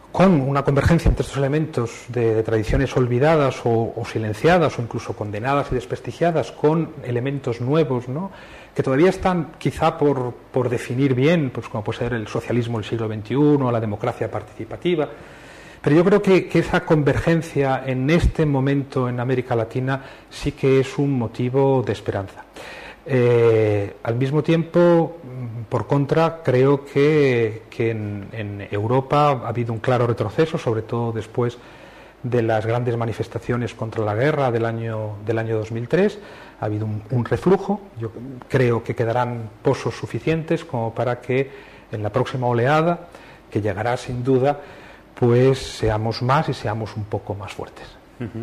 con una convergencia entre estos elementos de, de tradiciones olvidadas o, o silenciadas o incluso condenadas y desprestigiadas con elementos nuevos, ¿no?, que todavía están quizá por, por definir bien, pues como puede ser el socialismo del siglo veintiuno, la democracia participativa. Pero yo creo que, que esa convergencia en este momento en América Latina sí que es un motivo de esperanza. Eh, al mismo tiempo, por contra, creo que, que en, en Europa ha habido un claro retroceso, sobre todo después de las grandes manifestaciones contra la guerra del año, del año dos mil tres. Ha habido un, un reflujo. Yo creo que quedarán pozos suficientes como para que en la próxima oleada, que llegará sin duda, pues seamos más y seamos un poco más fuertes. Uh-huh.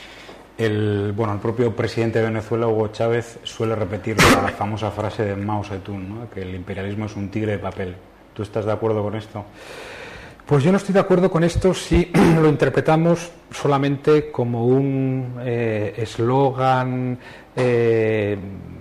El, bueno, el propio presidente de Venezuela, Hugo Chávez, suele repetir la famosa frase de Mao Zedong, ¿no?, que el imperialismo es un tigre de papel. ¿Tú estás de acuerdo con esto? Pues yo no estoy de acuerdo con esto si lo interpretamos solamente como un eslogan, eh, eh,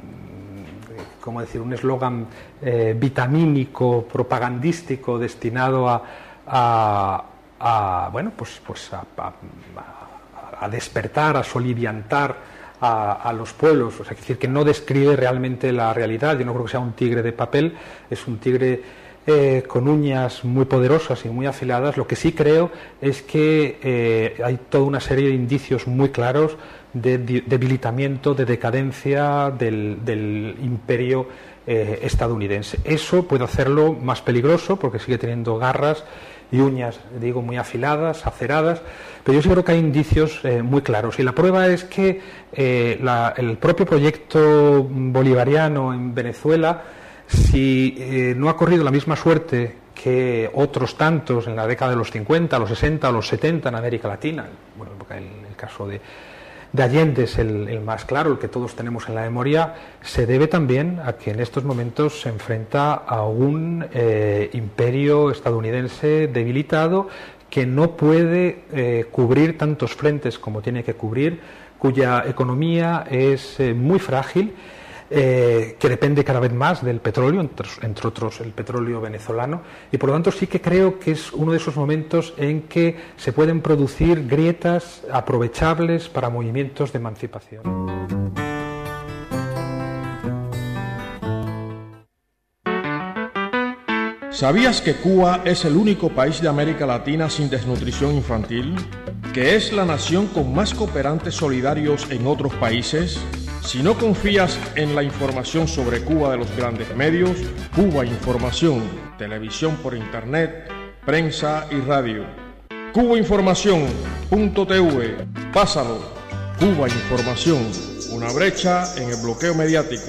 ¿cómo decir? Un eslogan eh, vitamínico, propagandístico, destinado a, a, a bueno, pues, pues a, a, a despertar, a soliviantar a, a los pueblos. O sea, es decir, que no describe realmente la realidad. Yo no creo que sea un tigre de papel, es un tigre Eh, con uñas muy poderosas y muy afiladas. Lo que sí creo es que eh, hay toda una serie de indicios muy claros de debilitamiento, de decadencia del, del imperio eh, estadounidense. Eso puede hacerlo más peligroso porque sigue teniendo garras y uñas, digo, muy afiladas, aceradas, pero yo sí creo que hay indicios eh, muy claros. Y la prueba es que eh, la, el propio proyecto bolivariano en Venezuela, si eh, no ha corrido la misma suerte que otros tantos en la década de los cincuenta, los sesenta, los setenta en América Latina, bueno, el, el caso de, de Allende es el, el más claro, el que todos tenemos en la memoria, se debe también a que en estos momentos se enfrenta a un eh, imperio estadounidense debilitado que no puede eh, cubrir tantos frentes como tiene que cubrir, cuya economía es eh, muy frágil, Eh, que depende cada vez más del petróleo, entre, entre otros el petróleo venezolano, y por lo tanto sí que creo que es uno de esos momentos en que se pueden producir grietas aprovechables para movimientos de emancipación. ¿Sabías que Cuba es el único país de América Latina sin desnutrición infantil? ¿Que es la nación con más cooperantes solidarios en otros países? Si no confías en la información sobre Cuba de los grandes medios, Cuba Información, televisión por internet, prensa y radio. cuba información punto t v, pásalo. Cuba Información, una brecha en el bloqueo mediático.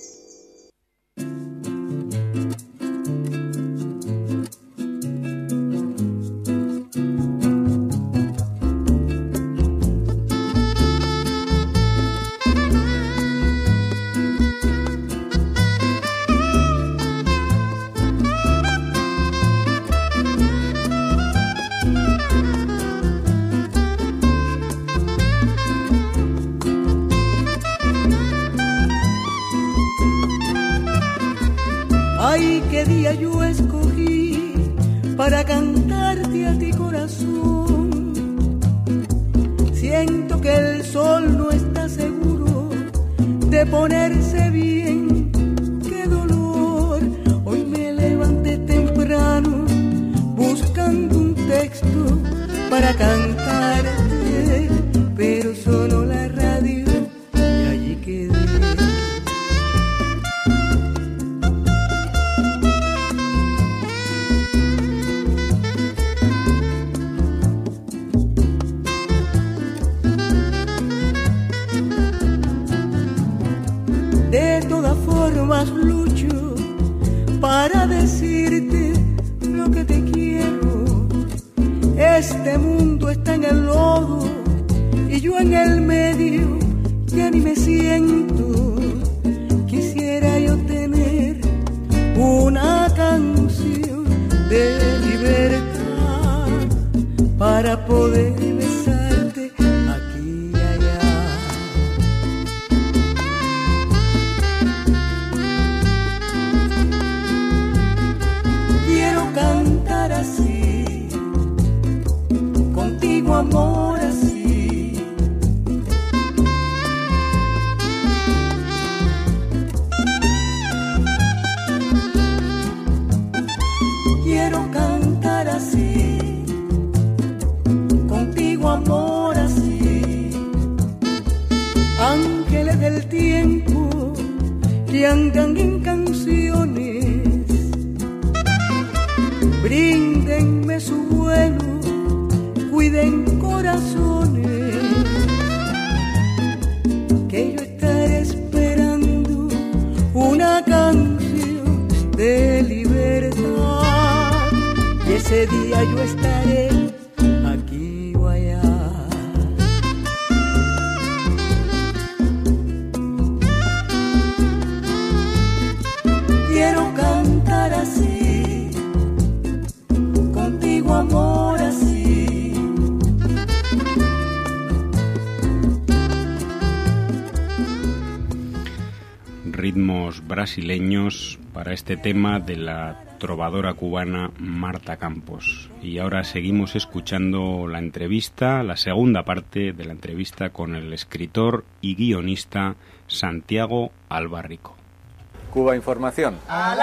Ay, qué día yo escogí para cantarte a ti, corazón. Siento que el sol no está seguro de ponerse bien. Qué dolor, hoy me levanté temprano buscando un texto para cantarte, pero sonó la radio y allí quedé. De todas formas lucho para decirte lo que te quiero. Este mundo está en el lodo y yo en el medio ya ni me siento. Quisiera yo tener una canción de libertad para poder besarte aquí y allá. Quiero cantar así tiempo que andan en canciones, bríndenme su vuelo, cuiden corazones, que yo estaré esperando una canción de libertad, y ese día yo estaré aquí o allá. Quiero cantar así, contigo amor así. Ritmos brasileños para este tema de la trovadora cubana Marta Campos. Y ahora seguimos escuchando la entrevista, la segunda parte de la entrevista con el escritor y guionista Santiago Albarrico. Cuba Información.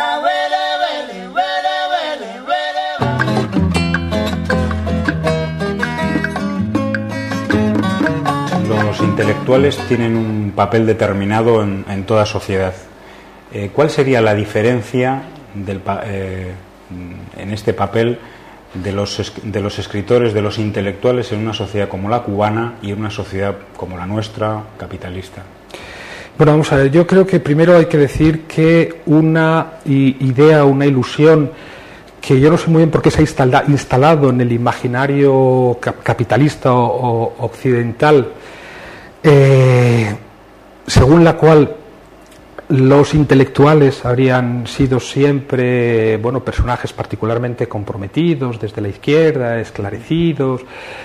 Los intelectuales tienen un papel determinado en, en toda sociedad. Eh, ¿Cuál sería la diferencia del, eh, en este papel de los, de los escritores, de los intelectuales en una sociedad como la cubana y en una sociedad como la nuestra, capitalista? Bueno, vamos a ver, yo creo que primero hay que decir que una idea, una ilusión que yo no sé muy bien por qué se ha instalado en el imaginario capitalista o occidental, eh, según la cual los intelectuales habrían sido siempre, bueno, personajes particularmente comprometidos desde la izquierda, esclarecidos.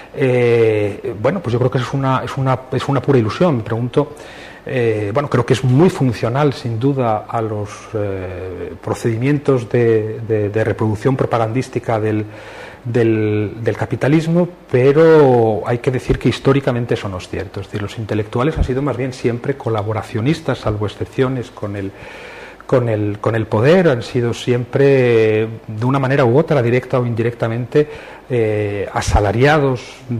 Eh, bueno, pues yo creo que es una, es una, es una pura ilusión. Me pregunto, eh, bueno, creo que es muy funcional, sin duda, a los eh, procedimientos de, de, de reproducción propagandística del, del, del capitalismo, pero hay que decir que históricamente eso no es cierto. Es decir, los intelectuales han sido más bien siempre colaboracionistas, salvo excepciones, con el, con el, con el poder, han sido siempre, de una manera u otra, directa o indirectamente, eh, asalariados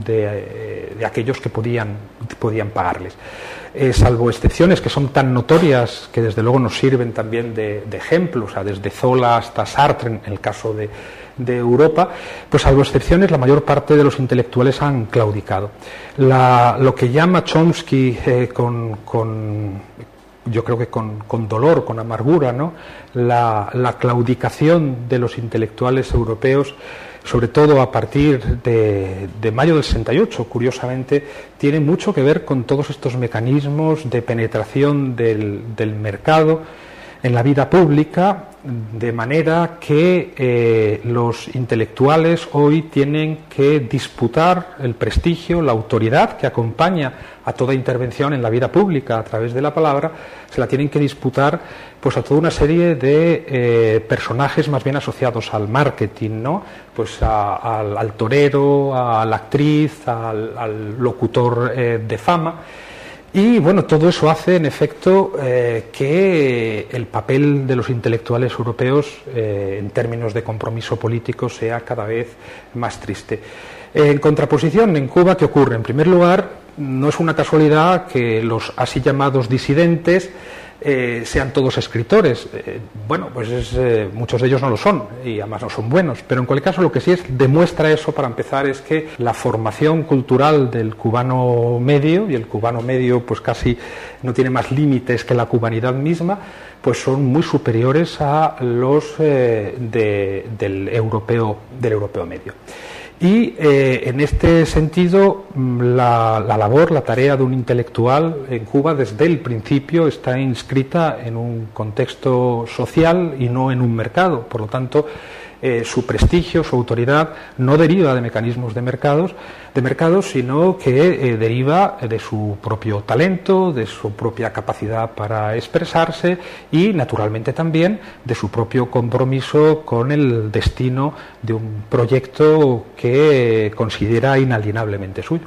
de, de aquellos que podían, podían pagarles. Eh, salvo excepciones que son tan notorias que desde luego nos sirven también de, de ejemplo, o sea, desde Zola hasta Sartre en el caso de, de Europa, pues salvo excepciones la mayor parte de los intelectuales han claudicado. La, lo que llama Chomsky eh, con, con yo creo que con, con dolor, con amargura, ¿no? La, la claudicación de los intelectuales europeos, sobre todo a partir de, de mayo del sesenta y ocho, curiosamente, tiene mucho que ver con todos estos mecanismos de penetración del, del mercado en la vida pública, de manera que eh, los intelectuales hoy tienen que disputar el prestigio, la autoridad que acompaña a toda intervención en la vida pública a través de la palabra, se la tienen que disputar pues a toda una serie de eh, personajes más bien asociados al marketing, ¿no? Pues a, al, al torero, a la actriz, al, al locutor eh, de fama. Y bueno, todo eso hace en efecto eh, que el papel de los intelectuales europeos eh, en términos de compromiso político sea cada vez más triste. En contraposición, en Cuba, ¿qué ocurre? En primer lugar, no es una casualidad que los así llamados disidentes eh, sean todos escritores. Eh, bueno, pues es, eh, muchos de ellos no lo son y además no son buenos, pero en cualquier caso lo que sí es, demuestra eso para empezar es que la formación cultural del cubano medio, y el cubano medio pues casi no tiene más límites que la cubanidad misma, pues son muy superiores a los eh, de, del europeo, del europeo medio. Y eh, en este sentido la, la labor, la tarea de un intelectual en Cuba desde el principio está inscrita en un contexto social y no en un mercado. Por lo tanto, eh, su prestigio, su autoridad no deriva de mecanismos de mercados, de mercados, sino que eh, deriva de su propio talento, de su propia capacidad para expresarse y, naturalmente, también de su propio compromiso con el destino de un proyecto que considera inalienablemente suyo.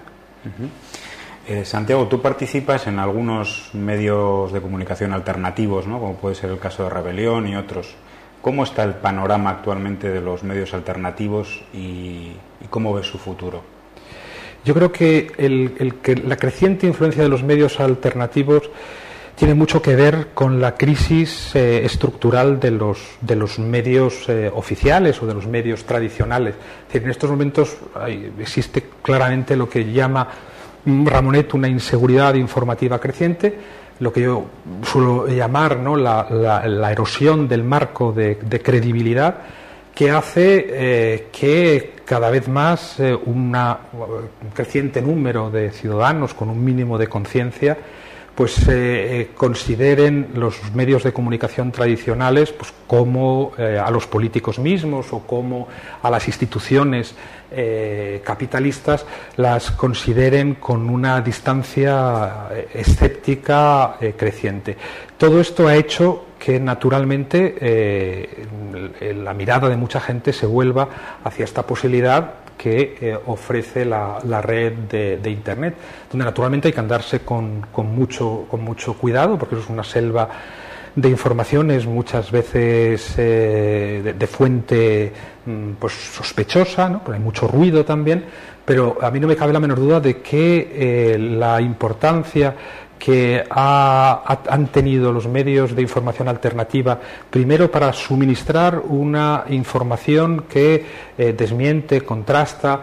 Uh-huh. eh, Santiago, tú participas en algunos medios de comunicación alternativos, ¿no? Como puede ser el caso de Rebelión y otros. ¿Cómo está el panorama actualmente de los medios alternativos y, y cómo ves su futuro? Yo creo que, el, el, que la creciente influencia de los medios alternativos tiene mucho que ver con la crisis eh, estructural de los, de los medios eh, oficiales o de los medios tradicionales. Es decir, en estos momentos hay, existe claramente lo que llama Ramonet una inseguridad informativa creciente, lo que yo suelo llamar, ¿no?, la, la, la erosión del marco de, de credibilidad, que hace eh, que cada vez más eh, una, un creciente número de ciudadanos con un mínimo de conciencia pues eh, consideren los medios de comunicación tradicionales pues como eh, a los políticos mismos o como a las instituciones eh, capitalistas las consideren con una distancia escéptica eh, creciente. Todo esto ha hecho que naturalmente eh, la mirada de mucha gente se vuelva hacia esta posibilidad que eh, ofrece la, la red de, de Internet, donde naturalmente hay que andarse con, con, mucho, con mucho cuidado, porque eso es una selva de informaciones muchas veces eh, de, de fuente pues sospechosa, ¿no? Porque hay mucho ruido también, pero a mí no me cabe la menor duda de que eh, la importancia que ha, ha, han tenido los medios de información alternativa, primero para suministrar una información que eh, desmiente, contrasta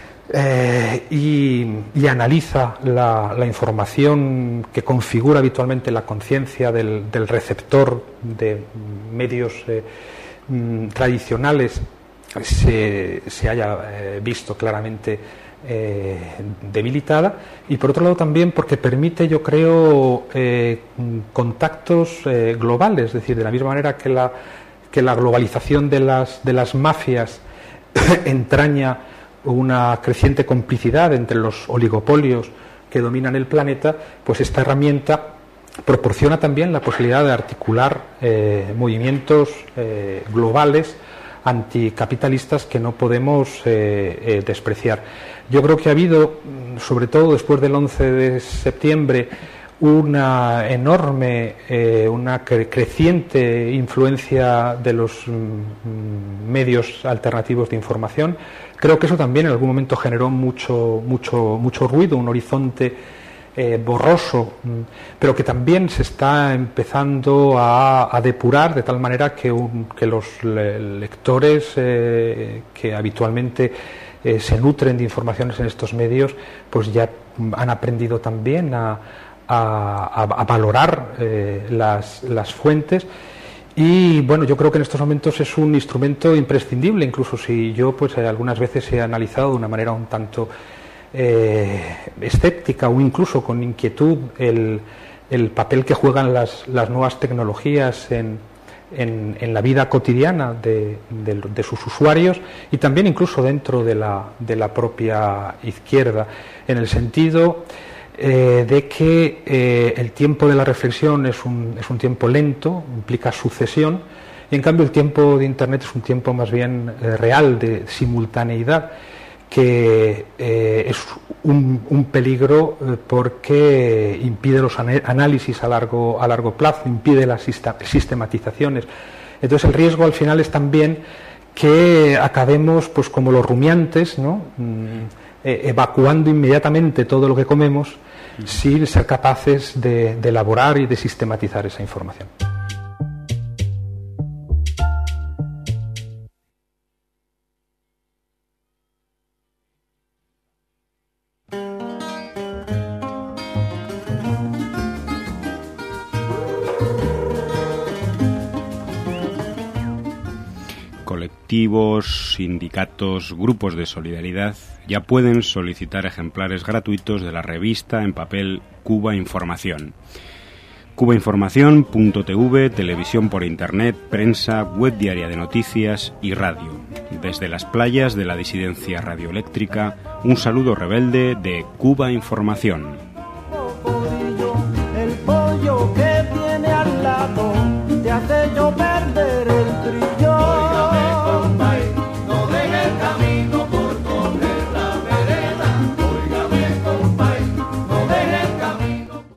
eh, y, y analiza la, la información que configura habitualmente la conciencia del, del receptor de medios eh, mm, tradicionales, se, se haya eh, visto claramente Eh, debilitada, y por otro lado también porque permite, yo creo, eh, contactos eh, globales, es decir, de la misma manera que la, que la globalización de las, de las mafias entraña una creciente complicidad entre los oligopolios que dominan el planeta, pues esta herramienta proporciona también la posibilidad de articular eh, movimientos eh, globales anticapitalistas que no podemos eh, eh, despreciar. Yo creo que ha habido, sobre todo después del once de septiembre, una enorme, eh, una cre- creciente influencia de los mm, medios alternativos de información. Creo que eso también en algún momento generó mucho, mucho, mucho ruido, un horizonte Eh, borroso, pero que también se está empezando a, a depurar de tal manera que, un, que los le, lectores eh, que habitualmente eh, se nutren de informaciones en estos medios pues ya han aprendido también a, a, a valorar eh, las, las fuentes. Y bueno, yo creo que en estos momentos es un instrumento imprescindible, incluso si yo pues eh, algunas veces he analizado de una manera un tanto Eh, escéptica o incluso con inquietud el, el papel que juegan las, las nuevas tecnologías en, en, en la vida cotidiana de, de, de sus usuarios, y también incluso dentro de la, de la propia izquierda, en el sentido eh, de que eh, el tiempo de la reflexión es un, es un tiempo lento, implica sucesión, y en cambio el tiempo de Internet es un tiempo más bien eh, real, de simultaneidad, que eh, es un, un peligro eh, porque impide los análisis a largo, a largo plazo, impide las sistematizaciones. Entonces el riesgo al final es también que acabemos pues como los rumiantes, ¿no? mm, eh, evacuando inmediatamente todo lo que comemos uh-huh. sin ser capaces de, de elaborar y de sistematizar esa información. Colectivos, sindicatos, grupos de solidaridad ya pueden solicitar ejemplares gratuitos de la revista en papel Cuba Información. cubainformación punto t v, televisión por internet, prensa, web diaria de noticias y radio. Desde las playas de la disidencia radioeléctrica, un saludo rebelde de Cuba Información.